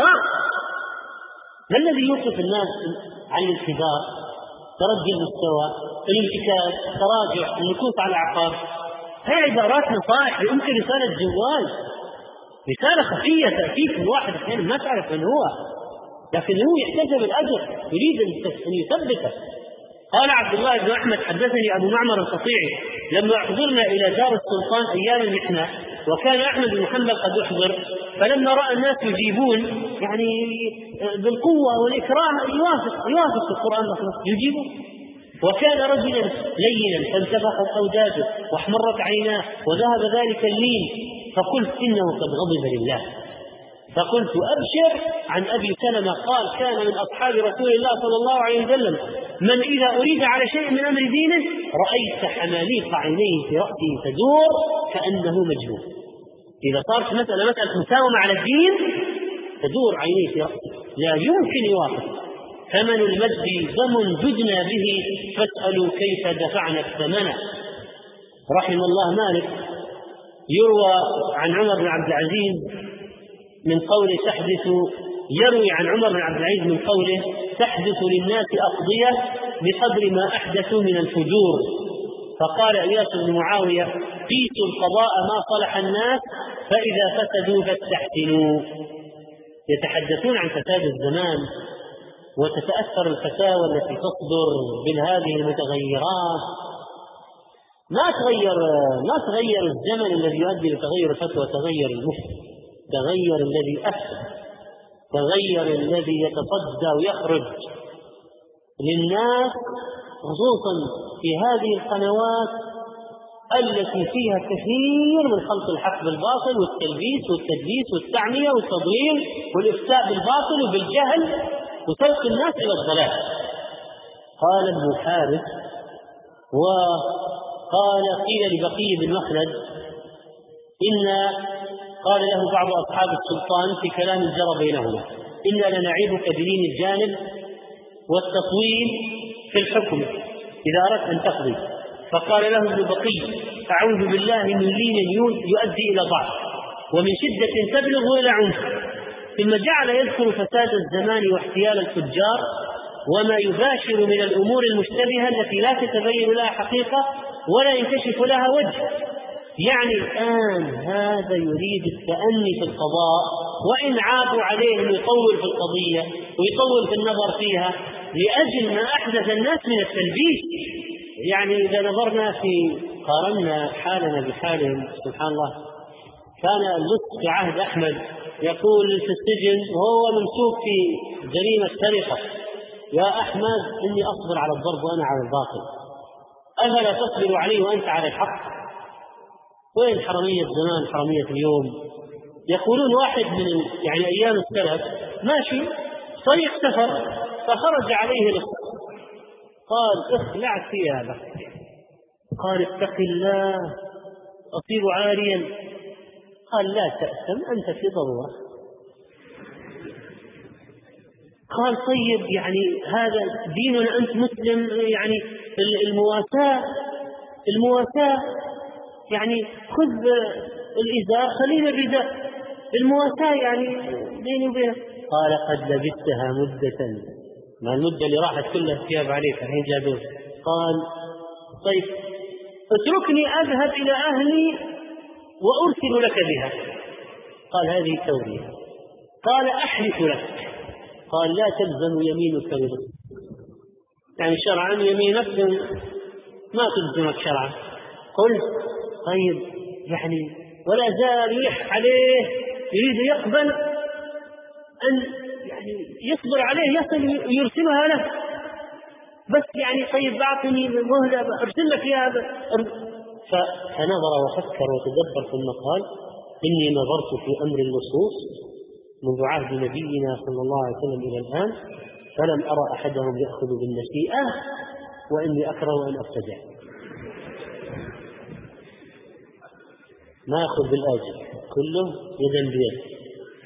ما الذي يوقف الناس عن الحذار؟ تردي المستوى، الانتكاس، تراجع، النكوص على الأعقاب. هي عبارات نصائح، يمكن رسالة جوال، رسالة خفية تأتيك من واحد أحيانا ما تعرف من هو، لكن هو يحتسب الأجر، يريد أن يثبته. قال عبد الله بن أحمد حدثني أبو معمر القطيعي لما أحضرنا إلى دار السلطان أيام المحنة وكان أحمد بن محمد قد أحضر، فلما رأى الناس يجيبون يعني بالقوة والإكرام يوافق القرآن يجيبه، وكان رجلا لينا فانتفخت أوداجه واحمرت عيناه وذهب ذلك اللين، فقلت إنه قد غضب لله. فقلت أبشر عن أبي سلمة قال كان من أصحاب رسول الله صلى الله عليه وسلم من إذا أريد على شيء من أمر دينه رأيت حماليق عينيه في رأسه تدور كأنه مجنون. إذا صارت مسألة مساومة على الدين تدور عينيه في رأسه، لا يمكن يوافق. ثمن المجد ضم جدنا به فاسألوا كيف دفعنا الثمن. رحم الله مالك يروى عن عمر بن عبد العزيز من قوله يروي عن عمر بن عبد العزيز من قوله تحدث للناس أقضية بقدر ما أحدثوا من الفجور. فقال إياس بن معاوية قيسوا القضاء ما صلح الناس فإذا فسدوا فاستحسنوا. يتحدثون عن فساد الزمان وتتأثر الفتاوى التي تصدر بهذه المتغيرات. ما تغير الزمن الذي يؤدي لتغير الفتوى، تغير المفتي، تغير الذي أفتى، تغير الذي يتصدى ويخرج للناس، خصوصا في هذه القنوات التي فيها كثير من خلط الحق بالباطل والتلبيس والتدليس والتعمية والتضليل والإفتاء بالباطل وبالجهل وسوق الناس إلى الضلال. قال ابن حارث قيل لبقي بن مخلد قال له بعض أصحاب السلطان في كلام جرى بينهما إنا لنعيبك بلين الجانب والتطويل في الحكم إذا أردت أن تقضي. فقال له ابن بقي أعوذ بالله من لين يؤدي إلى ضعف ومن شدة تبلغ إلى عنف. ثم جعل يذكر فساد الزمان واحتيال التجار وما يباشر من الأمور المشتبهة التي لا تتبين لها حقيقة ولا ينكشف لها وجه. يعني الآن هذا يريد التأني في القضاء، وإن عابوا عليه يطول في القضية ويطول في النظر فيها لأجل ما أحدث الناس من التلبيس. يعني إذا نظرنا قارنا حالنا بحالهم سبحان الله، كان اللص في عهد أحمد يقول في السجن وهو ممسوك في جريمة سرقة يا أحمد إني أصبر على الضرب وأنا على الباطل، أفلا تصبر عليه وأنت على الحق؟ وين حرمية زمان حرمية اليوم؟ يقولون واحد من أيام السلف ماشي طريق سفر فخرج عليه لص قال اخلع ثيابك، قال اتق الله أصيب عاريا، قال لا تأثم أنت في ضرورة. قال طيب يعني هذا ديننا أنت مسلم، يعني المواساة يعني خذ الإزار خلينا الرداء، المواساة يعني بيني وبينك. قال قد لبثتها مدة، ما المدة اللي راحت كلها الثياب عليك الحين جادوس. قال طيب اتركني أذهب إلى أهلي وأرسل لك بها. قال هذه تورية. قال أحلف لك. قال لا تلزم يمينك بضد، يعني شرعا يمينك ما تلزمك شرعا. قلت طيب يعني ولا زال يلح عليه يريد يقبل أن يعني يصبر عليه يصل ويرسلها له، بس يعني طيب أعطني مهلة أرسل لك يا هذا. فنظر وفكر وتدبر ثم قال إني نظرت في أمر النصوص منذ عهد نبينا صلى الله عليه وسلم إلى الآن فلم أرى أحدهم يأخذ بالنسيئة وإني أكره أن أبتدع، ما يأخذ بالآجل، كله يدا بيد.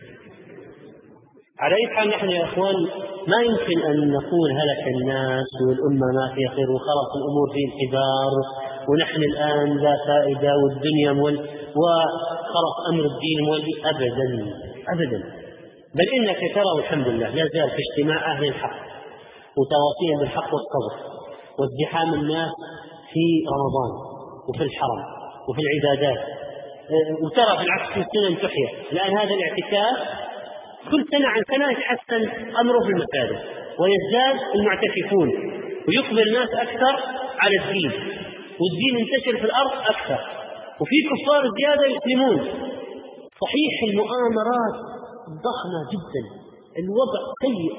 على أي حال نحن يا أخوان ما يمكن أن نقول هلك الناس والأمة ما فيها خير وخلاص الأمور في انحدار ونحن الآن لا فائدة والدنيا وخلاص أمر الدين مولي. أبدا أبدا، بل إنك ترى الحمد لله لا زال في اجتماع أهل الحق وتواصيهم بالحق والصبر وازدحام الناس في رمضان وفي الحرم وفي العبادات، وترى بالعكس في السنن تحيا. الآن هذا الاعتكاف كل سنة عن سنة يتحسن أمره في المساجد ويزداد المعتكفون ويقبل الناس أكثر على الدين والدين ينتشر في الأرض أكثر وفي كفار زيادة يسلمون. صحيح المؤامرات ضخمة جدا، الوضع سيء،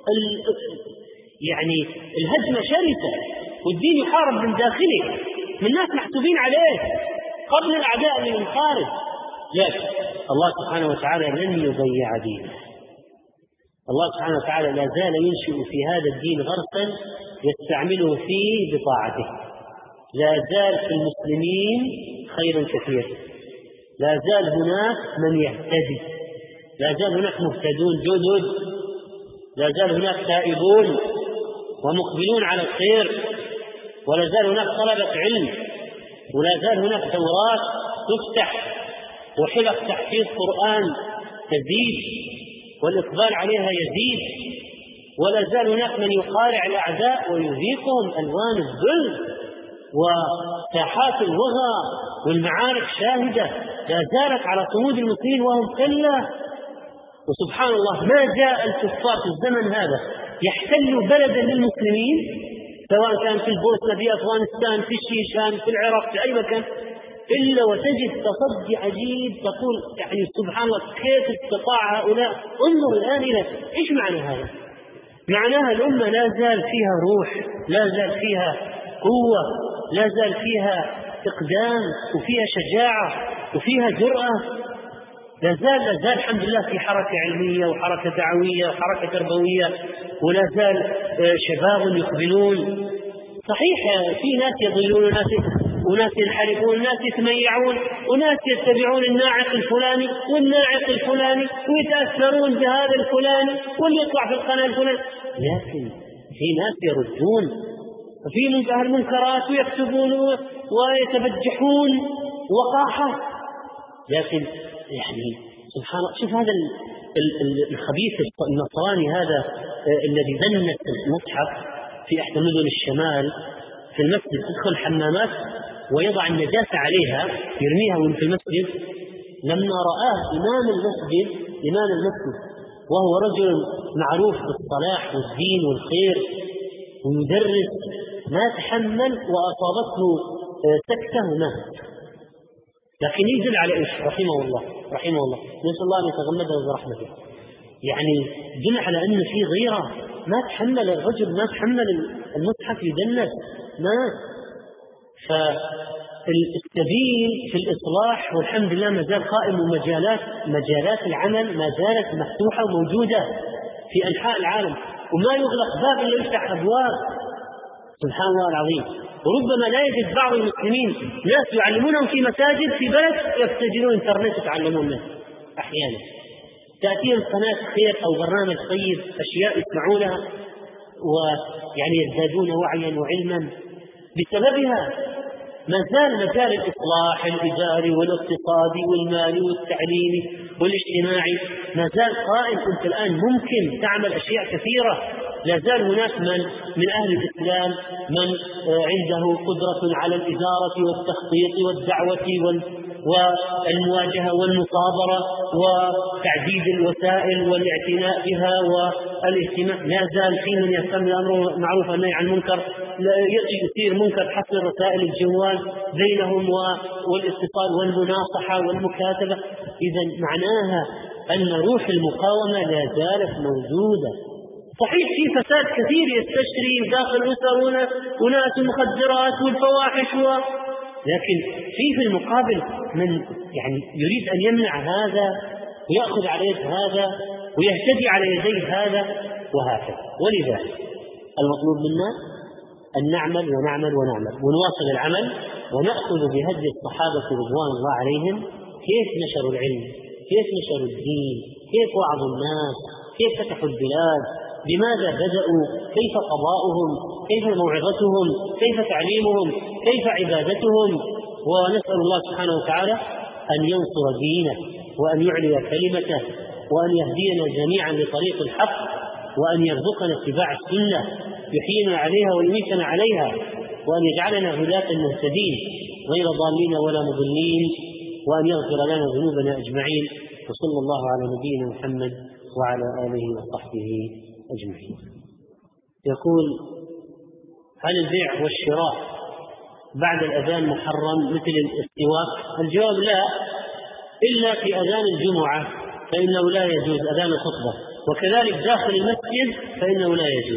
يعني الهجمة شرسة والدين يحارب من داخله، من ناس محسوبين عليه قبل الأعداء من الخارج، لكن الله سبحانه وتعالى لن يضيع دينه. الله سبحانه وتعالى لا زال ينشئ في هذا الدين غرسا يستعمله فيه بطاعته. لا زال في المسلمين خير كثير، لا زال هناك من يهتدي، لا زال هناك مهتدون جدد، لا زال هناك تائبون ومقبلون على الخير، ولا زال هناك طلبة علم، ولا زال هناك دورات تفتح وحلق تحفيظ قرآن تزيد والإقبال عليها يزيد، ولا زال هناك من يقارع الأعداء ويذيقهم ألوان الذل وساحات الوغى والمعارك شاهدة، لا زالت على صمود المسلمين وهم قلة. وسبحان الله ما جاء الكفار في الزمن هذا يحتلوا بلدا للمسلمين سواء كان في البوسنة في أفغانستان في الشيشان في العراق في أي مكان إلا وتجد تصدي عجيب تقول يعني سبحان الله كيف استطاع هؤلاء. انظر الآن إلى إيش معنى هذا؟ معناها الأمة لا زال فيها روح، لا زال فيها قوة، لا زال فيها إقدام وفيها شجاعة وفيها جرأة، لا زال الحمد لله في حركة علمية وحركة دعوية وحركة تربوية، ولا زال شباب يقبلون. صحيح في ناس يضلون وناس ينحرفون وناس يتميعون وناس يتبعون الناعق الفلاني والناعق الفلاني ويتأثرون بهذا الفلاني واللي يطلع في القناة الفلاني، لكن في ناس يردون وفي منكر المنكرات ويكتبون ويتبجحون وقاحة. لكن يعني سبحان الله شوف هذا الخبيث النصراني هذا الذي دنس المصحف في إحدى مدن الشمال في المسجد، تدخل حمامات ويضع النجاسة عليها يرميها في المسجد. لما رآه إمام المسجد وهو رجل معروف بالصلاح والدين والخير ويدرس ما تحمل وأصابته سكتة ومات. لكن يدل على إيش؟ رحمه الله نسأل الله أن يتغمده برحمته. يعني دل على أن في غيرة، ما تحمل الرجل، ما تحمل المصحف يدنس ما. فالسبيل في الإصلاح والحمد لله ما زال قائم، ومجالات العمل ما زالت مفتوحة وموجودة في أنحاء العالم، وما يغلق باب إلا يفتح أبواب. سبحان الله العظيم. وربما لا يجد بعض المسلمين ناس يعلمونهم في مساجد في بلد يستجدون انترنت يتعلمون منه. أحيانا تأتيهم قناة خير أو برنامج طيب أشياء يسمعونها ويعني يزدادون وعيا وعلما بسببها. ما زال مجال الإصلاح الإداري والاقتصادي والمالي والتعليمي والاجتماعي ما زال قائم. أنت الآن ممكن تعمل أشياء كثيرة. لا زال هناك من أهل الإسلام من عنده قدرة على الإدارة والتخطيط والدعوة والمواجهة والمصابرة وتعديد الوسائل والاعتناء بها والاهتمام. لا زال في من يهتم بأمر معروف والنهي عن المنكر، يصير منكر حصر رسائل الجوال بينهم والاتصال والمناصحة والمكاتبة. إذا معناها أن روح المقاومة لا زالت موجودة. صحيح في فساد كثير يستشري داخل الأسر وناس المخدرات والفواحش لكن في المقابل من يعني يريد أن يمنع هذا ويأخذ على يد هذا ويهتدي على يدي هذا وهكذا. ولذلك المطلوب منا أن نعمل ونعمل ونعمل ونواصل العمل ونأخذ بهدي الصحابة رضوان الله عليهم، كيف نشروا العلم، كيف نشروا الدين، كيف وعظوا الناس، كيف فتحوا البلاد، بماذا بدأوا، كيف قضاؤهم، كيف موعظتهم، كيف تعليمهم، كيف عبادتهم. ونسأل الله سبحانه وتعالى أن ينصر دينه وأن يعلي كلمته وأن يهدينا جميعا لطريق الحق وأن يرزقنا اتباع السنة يحيينا عليها ويميتنا عليها وأن يجعلنا هداة مهتدين غير ضالين ولا مضلين وأن يغفر لنا ذنوبنا أجمعين. وصلى الله على نبينا محمد وعلى آله وصحبه أجمعين. يقول: هل البيع والشراء بعد الأذان محرم مثل الاستواء؟ الجواب: لا، إلا في أذان الجمعة فإنه لا يجوز أذان الخطبة، وكذلك داخل المسجد فإنه لا يجوز.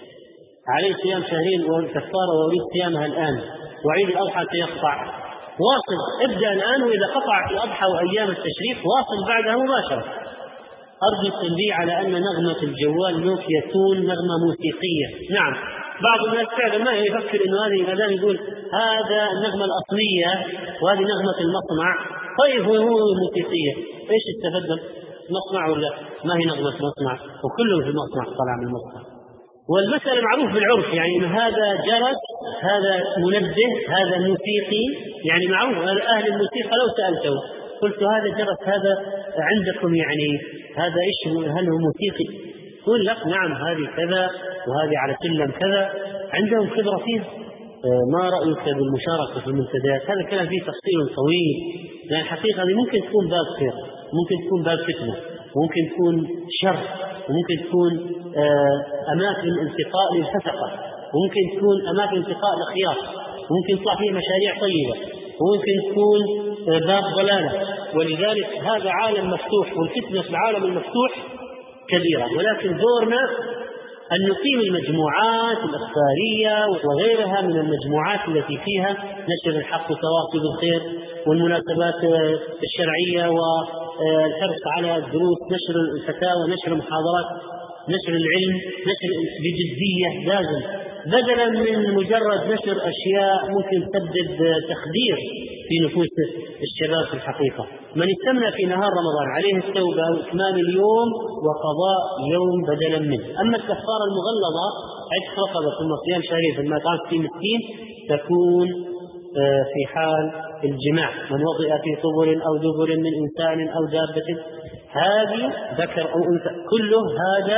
عليه صيام شهرين والكفارة وأريد صيامها الآن، وعيد الأضحى سيقطع. واصل، ابدأ الآن، وإذا قطع في الأضحى وأيام التشريق واصل بعدها مباشرة. أرجو التنبيه على أن نغمة الجوال نوكيا تون نغمة موسيقية. نعم، بعض الناس فعلا ما يفكر إنه هذه الأذان يقول هذا النغمة الأصلية وهذه نغمة المصنع. طيب هو موسيقية، إيش استفدنا؟ مصنع ولا ما هي نغمة مصنع؟ وكله في المصنع طلع من المصنع. والمسألة معروف بالعرف، يعني إن هذا جرس، هذا منبه، هذا موسيقي، يعني معروف. أهل الموسيقى لو سألته قلت هذا جرس، هذا عندكم يعني هذا إيش، هل هو موسيقي؟ يقول لك نعم هذه كذا وهذه على سلم كذا، عندهم خبرة فيه. ما رأيك بالمشاركة في المنتديات؟ هذا الكلام فيه تفصيل طويل، لأن الحقيقة هذه ممكن تكون باب خير، ممكن تكون باب فتنة، ممكن تكون شر، وممكن تكون أماكن التقاء للفسقة، وممكن تكون أماكن التقاء للخيار، وممكن تطلع فيه مشاريع طيبة، وممكن تكون باب ضلالة. ولذلك هذا عالم مفتوح، والفتنة في العالم المفتوح كبيرة. ولكن دورنا أن نقيم المجموعات الأخبارية وغيرها من المجموعات التي فيها نشر الحق وتواصي بالخير والمناسبات الشرعية والحرص على الدروس، نشر الفتاوى، نشر المحاضرات، نشر العلم، نشر بجدية لازم، بدلا من مجرد نشر أشياء ممكن تسبب تخدير في نفوس الشباب. في الحقيقة من استمنى في نهار رمضان عليه التوبة وإتمام اليوم وقضاء يوم بدلا منه. أما الكفارة المغلظة عتق رقبة ثم صيام شهرين ثم إطعام 60 مسكين تكون في حال الجماع، من وطئ في طبر أو دبر من إنسان أو دابة، هذه ذكر أو أنثى، كله هذا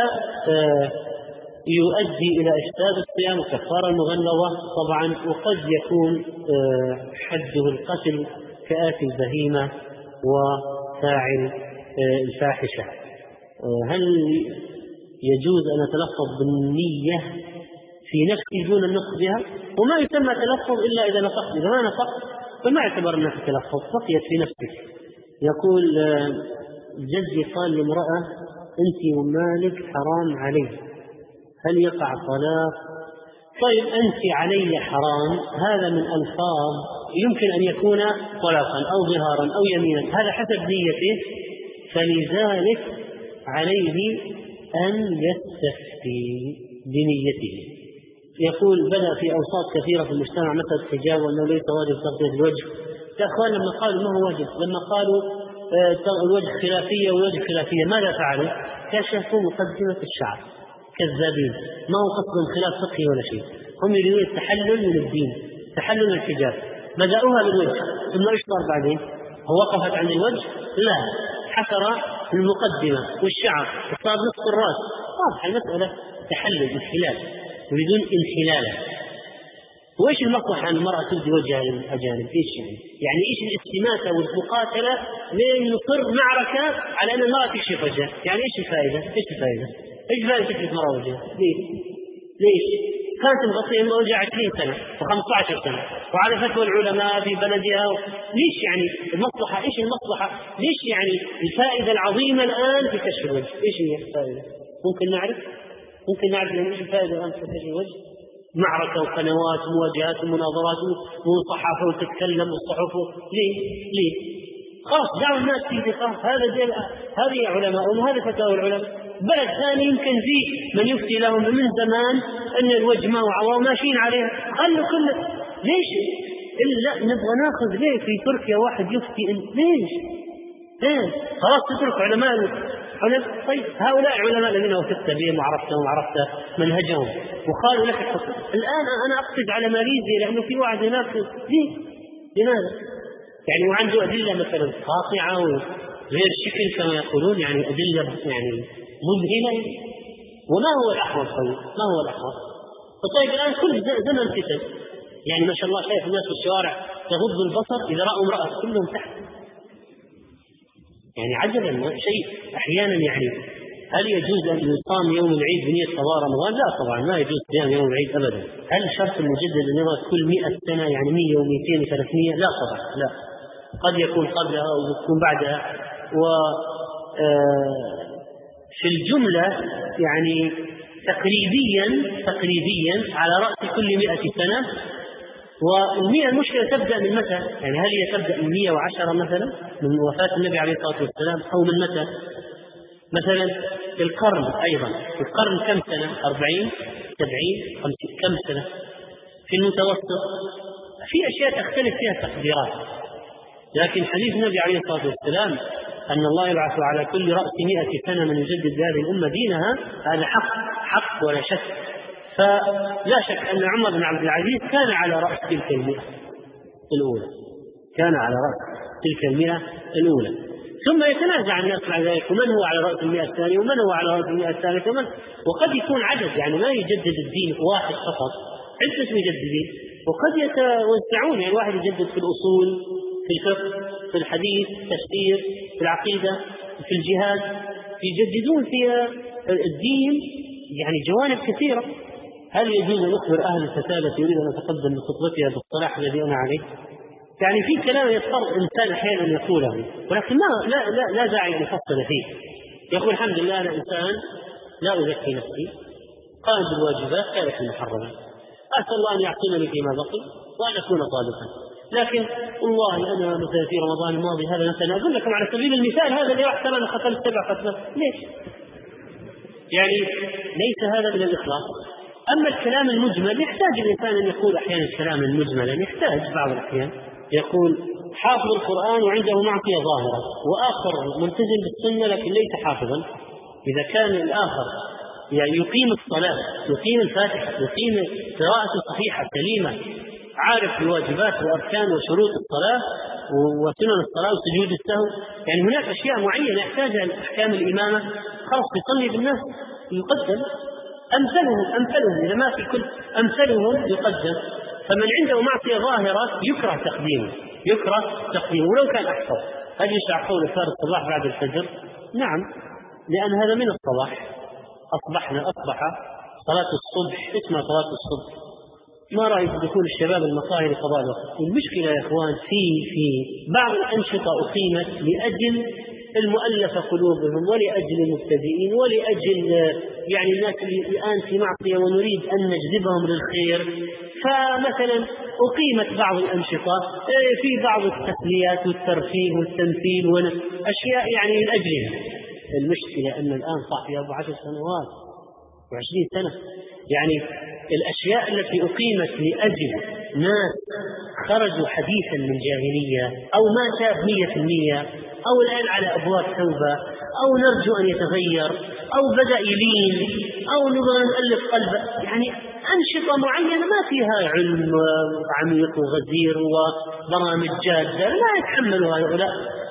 يؤدي إلى إفساد الصيام. الكفارة المغلظة طبعا وقد يكون حده القتل كآتي البهيمة وفاعل الفاحشة. هل يجوز أن أتلفظ بالنية في نفسي دون النطق بها؟ وما يسمى تلفظ إلا إذا نطقت، إذا ما نطقت فما يعتبر أنك تلفظ، بقيت في نفسك. يقول جدي قال لامرأة أنت ومالك حرام علي، هل يقع طلاق؟ طيب أنت علي حرام، هذا من ألفاظ يمكن أن يكون طلاقا أو ظهارا أو يمينا، هذا حسب نيته، فلذلك عليه أن يستفتي بنيته. يقول بدأ في أوساط كثيرة في المجتمع مثل الحجاب وأنه ليس واجب تغطية الوجه. يا أخوان لما قالوا ما هو واجب، لما قالوا الوجه خلافية والوجه خلافية، ماذا فعلوا؟ كشفوا مقدمة الشعر، كذابين، ما هو قصدهم خلاف فقهي ولا شيء، هم يريدون التحلل من الدين، تحلل الحجاب. بدأوها بالوجه ثم ايش صار بعدين؟ هو وقفت عند الوجه؟ لا، حفر المقدمة والشعر وصار نصف الرأس. واضح المسألة تحلل، انحلال، يريدون انحلالا. وايش المصلحة أن المرأة تبدي وجهها للأجانب؟ ايش يعني ايش الاستماتة والمقاتلة لين نصر معركة على أن المرأة تكشف وجهها؟ يعني ايش الفائدة؟ ايش الفائدة؟ ايش فائدة تكشف المرأة وجهها؟ ليش؟ كانت مغطية وجهها 20 سنة و15 سنة وعلى فتوى العلماء في بلدها. ليش يعني المصلحة؟ ايش المصلحة؟ ليش يعني الفائدة العظيمة الآن في كشف الوجه؟ ايش هي الفائدة؟ ممكن نعرف يعني ايش الفائدة الآن في كشف الوجه؟ معركة وقنوات ومواجهات ومناظرات وصحافة وتتكلم والصحف. ليه؟ خلاص دعوا الناس تيجي، خلاص هذه علماء وهذا فتاوى العلماء. بلد ثاني يمكن فيه من يفتي لهم من زمان أن الوجه ما وعوا وماشيين عليها، خلوا كل ليش إلا نبغى ناخذ ليه في تركيا واحد يفتي ليش؟ خلاص تترك علماء. طيب هؤلاء علماء الذين وثقت بهم وعرفت منهجهم وقالوا لك الآن أنا أقصد على ماليزيا لأنه في واحد هناك لماذا؟ يعني وعنده أدلة مثلا قاطعة وغير شكل كما يقولون، يعني أدلة يعني مذهلة. وما هو الأحوط؟ ما هو الأحوط؟ طيب الآن كل زمن فتن، يعني ما شاء الله شايف الناس في الشوارع تغض البصر إذا رأوا امرأة كلهم تحت، يعني عجبا شيء أحيانا. يعني هل يجوز أن يصام يوم العيد بنية قضاء رمضان؟ لا طبعا ما يجوز صيام يوم العيد أبدا. هل شرط المجدد أن يرى كل 100 سنة يعني 100 و200 و300؟ لا طبعا لا، قد يكون قبلها أو يكون بعدها. وفي الجملة يعني تقريبيا على رأس كل 100 سنة. والمئة المشكلة تبدأ من متى؟ يعني هل هي تبدأ من 110 مثلا من وفاة النبي عليه الصلاة والسلام، أو من متى؟ مثلا القرن أيضا، القرن كم سنة؟ 40 70 50 كم سنة في المتوسط؟ في أشياء تختلف فيها تقديرات، لكن حديث النبي عليه الصلاة والسلام أن الله يبعث على كل رأس 100 سنة من يجدد هذه الأمة دينها، هذا حق ولا شك. فلا شك أن عمر بن عبد العزيز كان على رأس تلك 100 الأولى، كان على رأس تلك 100 الأولى. ثم يتنازع الناس مع ذلك، ومن هو على رأس 100 الثانية، ومن هو على رأس 100 الثالثة، وقد يكون عدد، يعني ما يجدد الدين واحد فقط، عدة مجددين، وقد يتوزعون، يعني واحد يجدد في الأصول، في الفقه، في الحديث، في التفسير، في العقيدة، في الجهاد، يجددون فيها الدين يعني جوانب كثيرة. هل يجوز أن أخبر أهل الفتاة التي يريد أن أتقدم بخطبتها بالصلاح الذي أنا عليه؟ يعني في كلام يضطر إنسان أحيانا أن يقوله، ولكن لا داعي أن يفصل فيه. يقول الحمد لله أنا إنسان لا أزكي نفسي، قائم بالواجبات كانت المحرمات، أسأل الله أن يعطيني فيما بقي وأن أكون صادقا. لكن والله أنا مثلا في رمضان الماضي هذا مثلا أقول لكم على سبيل المثال هذا اللي أحسن أنا ختمت 7 ختمات، ليش؟ يعني ليس هذا من الإخلاص. أما الكلام المجمل يحتاج الإنسان أن يقول أحيانا الكلام المجمل، يحتاج بعض الأحيان يقول حافظ القرآن وعنده معصية ظاهرة، وآخر ملتزم بالسنة لكن ليس حافظا. إذا كان الآخر يعني يقيم الصلاة، يقيم الفاتحة، يقيم قراءة صحيحة سليمة، عارف بواجبات وأركان وشروط الصلاة وسنن الصلاة وسجود السهو، يعني هناك أشياء معينة يحتاجها الأحكام الإمامة، خلاص يصلي بالناس يقدم أمثلهم إذا ما في كل أمثلهم يقدم. فمن عنده معصية ظاهرة يكره تقديمه ولو كان أحفظ. هل يشرع قول صلاة الصباح بعد الفجر؟ نعم، لأن هذا من الصباح، أصبح صلاة الصبح اسمها صلاة الصبح. ما رأيك دخول الشباب المقاهي لقضاء الوقت؟ المشكلة يا إخوان في بعض الأنشطة أقيمت لأجل المؤلفة قلوبهم ولأجل المبتدئين ولأجل يعني الناس اللي الآن في معصية ونريد أن نجذبهم للخير. فمثلا أقيمت بعض الأنشطة في بعض التسليات والترفيه والتمثيل وأشياء يعني من أجلها. المشكلة أن الآن صار في 14 سنوات و20 سنة، يعني الأشياء التي أقيمت لأجل ناس خرجوا حديثا من جاهلية أو ما تاب 100% أو الآن على أبواب توبة أو نرجو أن يتغير أو بدأ يلين أو نبغى نؤلف قلبه، يعني أنشطة معينة ما فيها علم عميق وغزير وبرامج جادة لا يتحملها هؤلاء.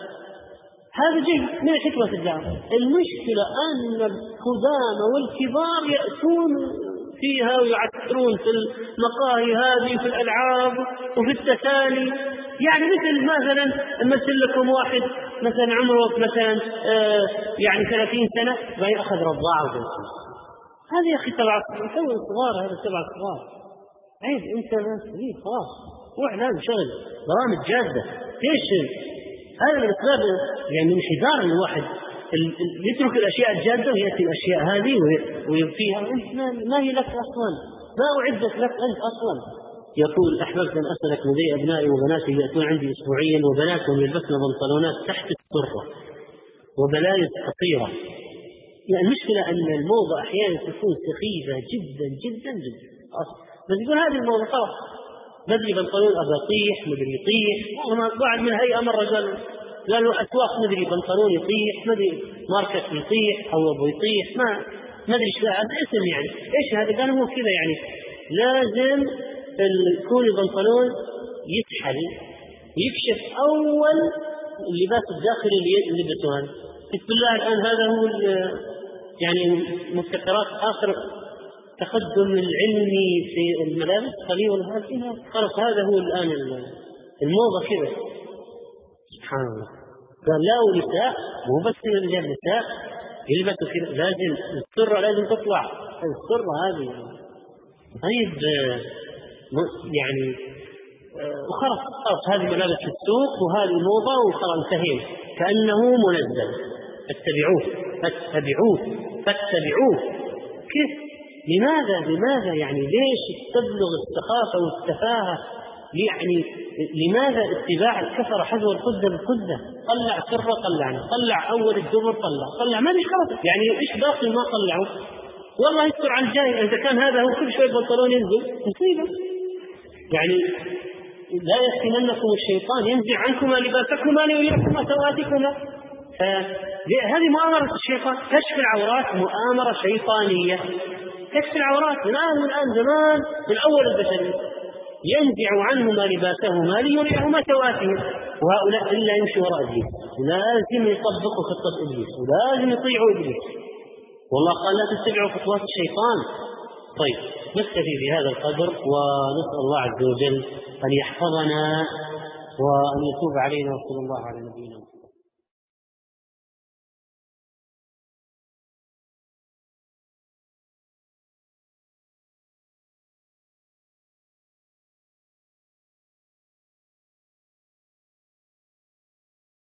هذا جيد من حكمة الدعوة. المشكلة أن القدامى والكبار يأتون فيها ويعثرون في المقاهي هذه في الألعاب وفي التسالي. يعني مثل مثلا مثل لكم واحد مثلا عمره مثلا يعني 30 سنة وهي أخذ رضاعة وجنسية. هذا يا أخي 7 صغار، هذا 7 صغار عيب. أنت خلاص روح نام شغل برامج جادة. ليش هذا من أسباب يعني من حذار الواحد يترك الأشياء الجادة ويأتي الأشياء هذه ويبقيها ما هي لك أصلا. ما أعدت لك أنت أصلا. يقول أحببت أن أسألك لدي أبنائي وبناتي يأتون عندي أسبوعيا وبناتهم يلبسن بنطلونات تحت السرة وبلايز خطيرة. يعني المشكلة أن الموضة أحيانا تكون سخيفة جدا جدا جدا بس يقول هذه الموضة خلاص مدري بنطلون أبى يطيح مدري يطيح. بعد من هيئة مرة قالوا أسواق مدري بنطلون يطيح مدري ماركة يطيح أو أبو يطيح ما مدري إيش هذا اسم يعني إيش هذا. قالوا هو كذا يعني لازم يكون البنطلون يسحل يكشف أول اللباس الداخلي اللي يلبسوه. بسم الله الآن هذا هو يعني مبتكرات آخر تقدم العلمي في الملابس خليه والهاتين خلاص هذا هو الآن الموضة كذا. سبحان الله. قال لا ونساء مو بس الرجال نساء يلبسوا كذا لازم السرة لازم تطلع السرة هذه. طيب يعني وخلاص هذه ملابس في السوق وهذه موضة وخلاص انتهينا كأنه منزل. فاتبعوه كيف لماذا يعني ليش تبلغ السخافة والسفاهة يعني لماذا اتباع الكفر حذو القدة بالقدة. طلع سرة طلع أول الدبر طلع ما ليش خلاص يعني إيش باقي ما طلعوا. والله يذكر عن الجاهل إذا كان هذا هو كل شوي بنطلون ينزل مصيبة. يعني لا يفتننكم الشيطان ينزع عنكما لباسكما ليريكما سواتكما. هذه مؤامرة الشيطان. كشف العورات مؤامرة شيطانية. كشف العورات الآن زمان من أول البشرية ينزع عنهما لباسهما ليريهما سواتهم. وهؤلاء إلا يمشي وراء إبليس لازم يطبقوا خطة إبليس ولازم يطيعوا إبليس. والله قال لا تتبعوا خطوات الشيطان. طيب نكتفي بهذا القدر ونسأل الله عز وجل أن يحفظنا وأن يتوب علينا وصلى الله على نبينا.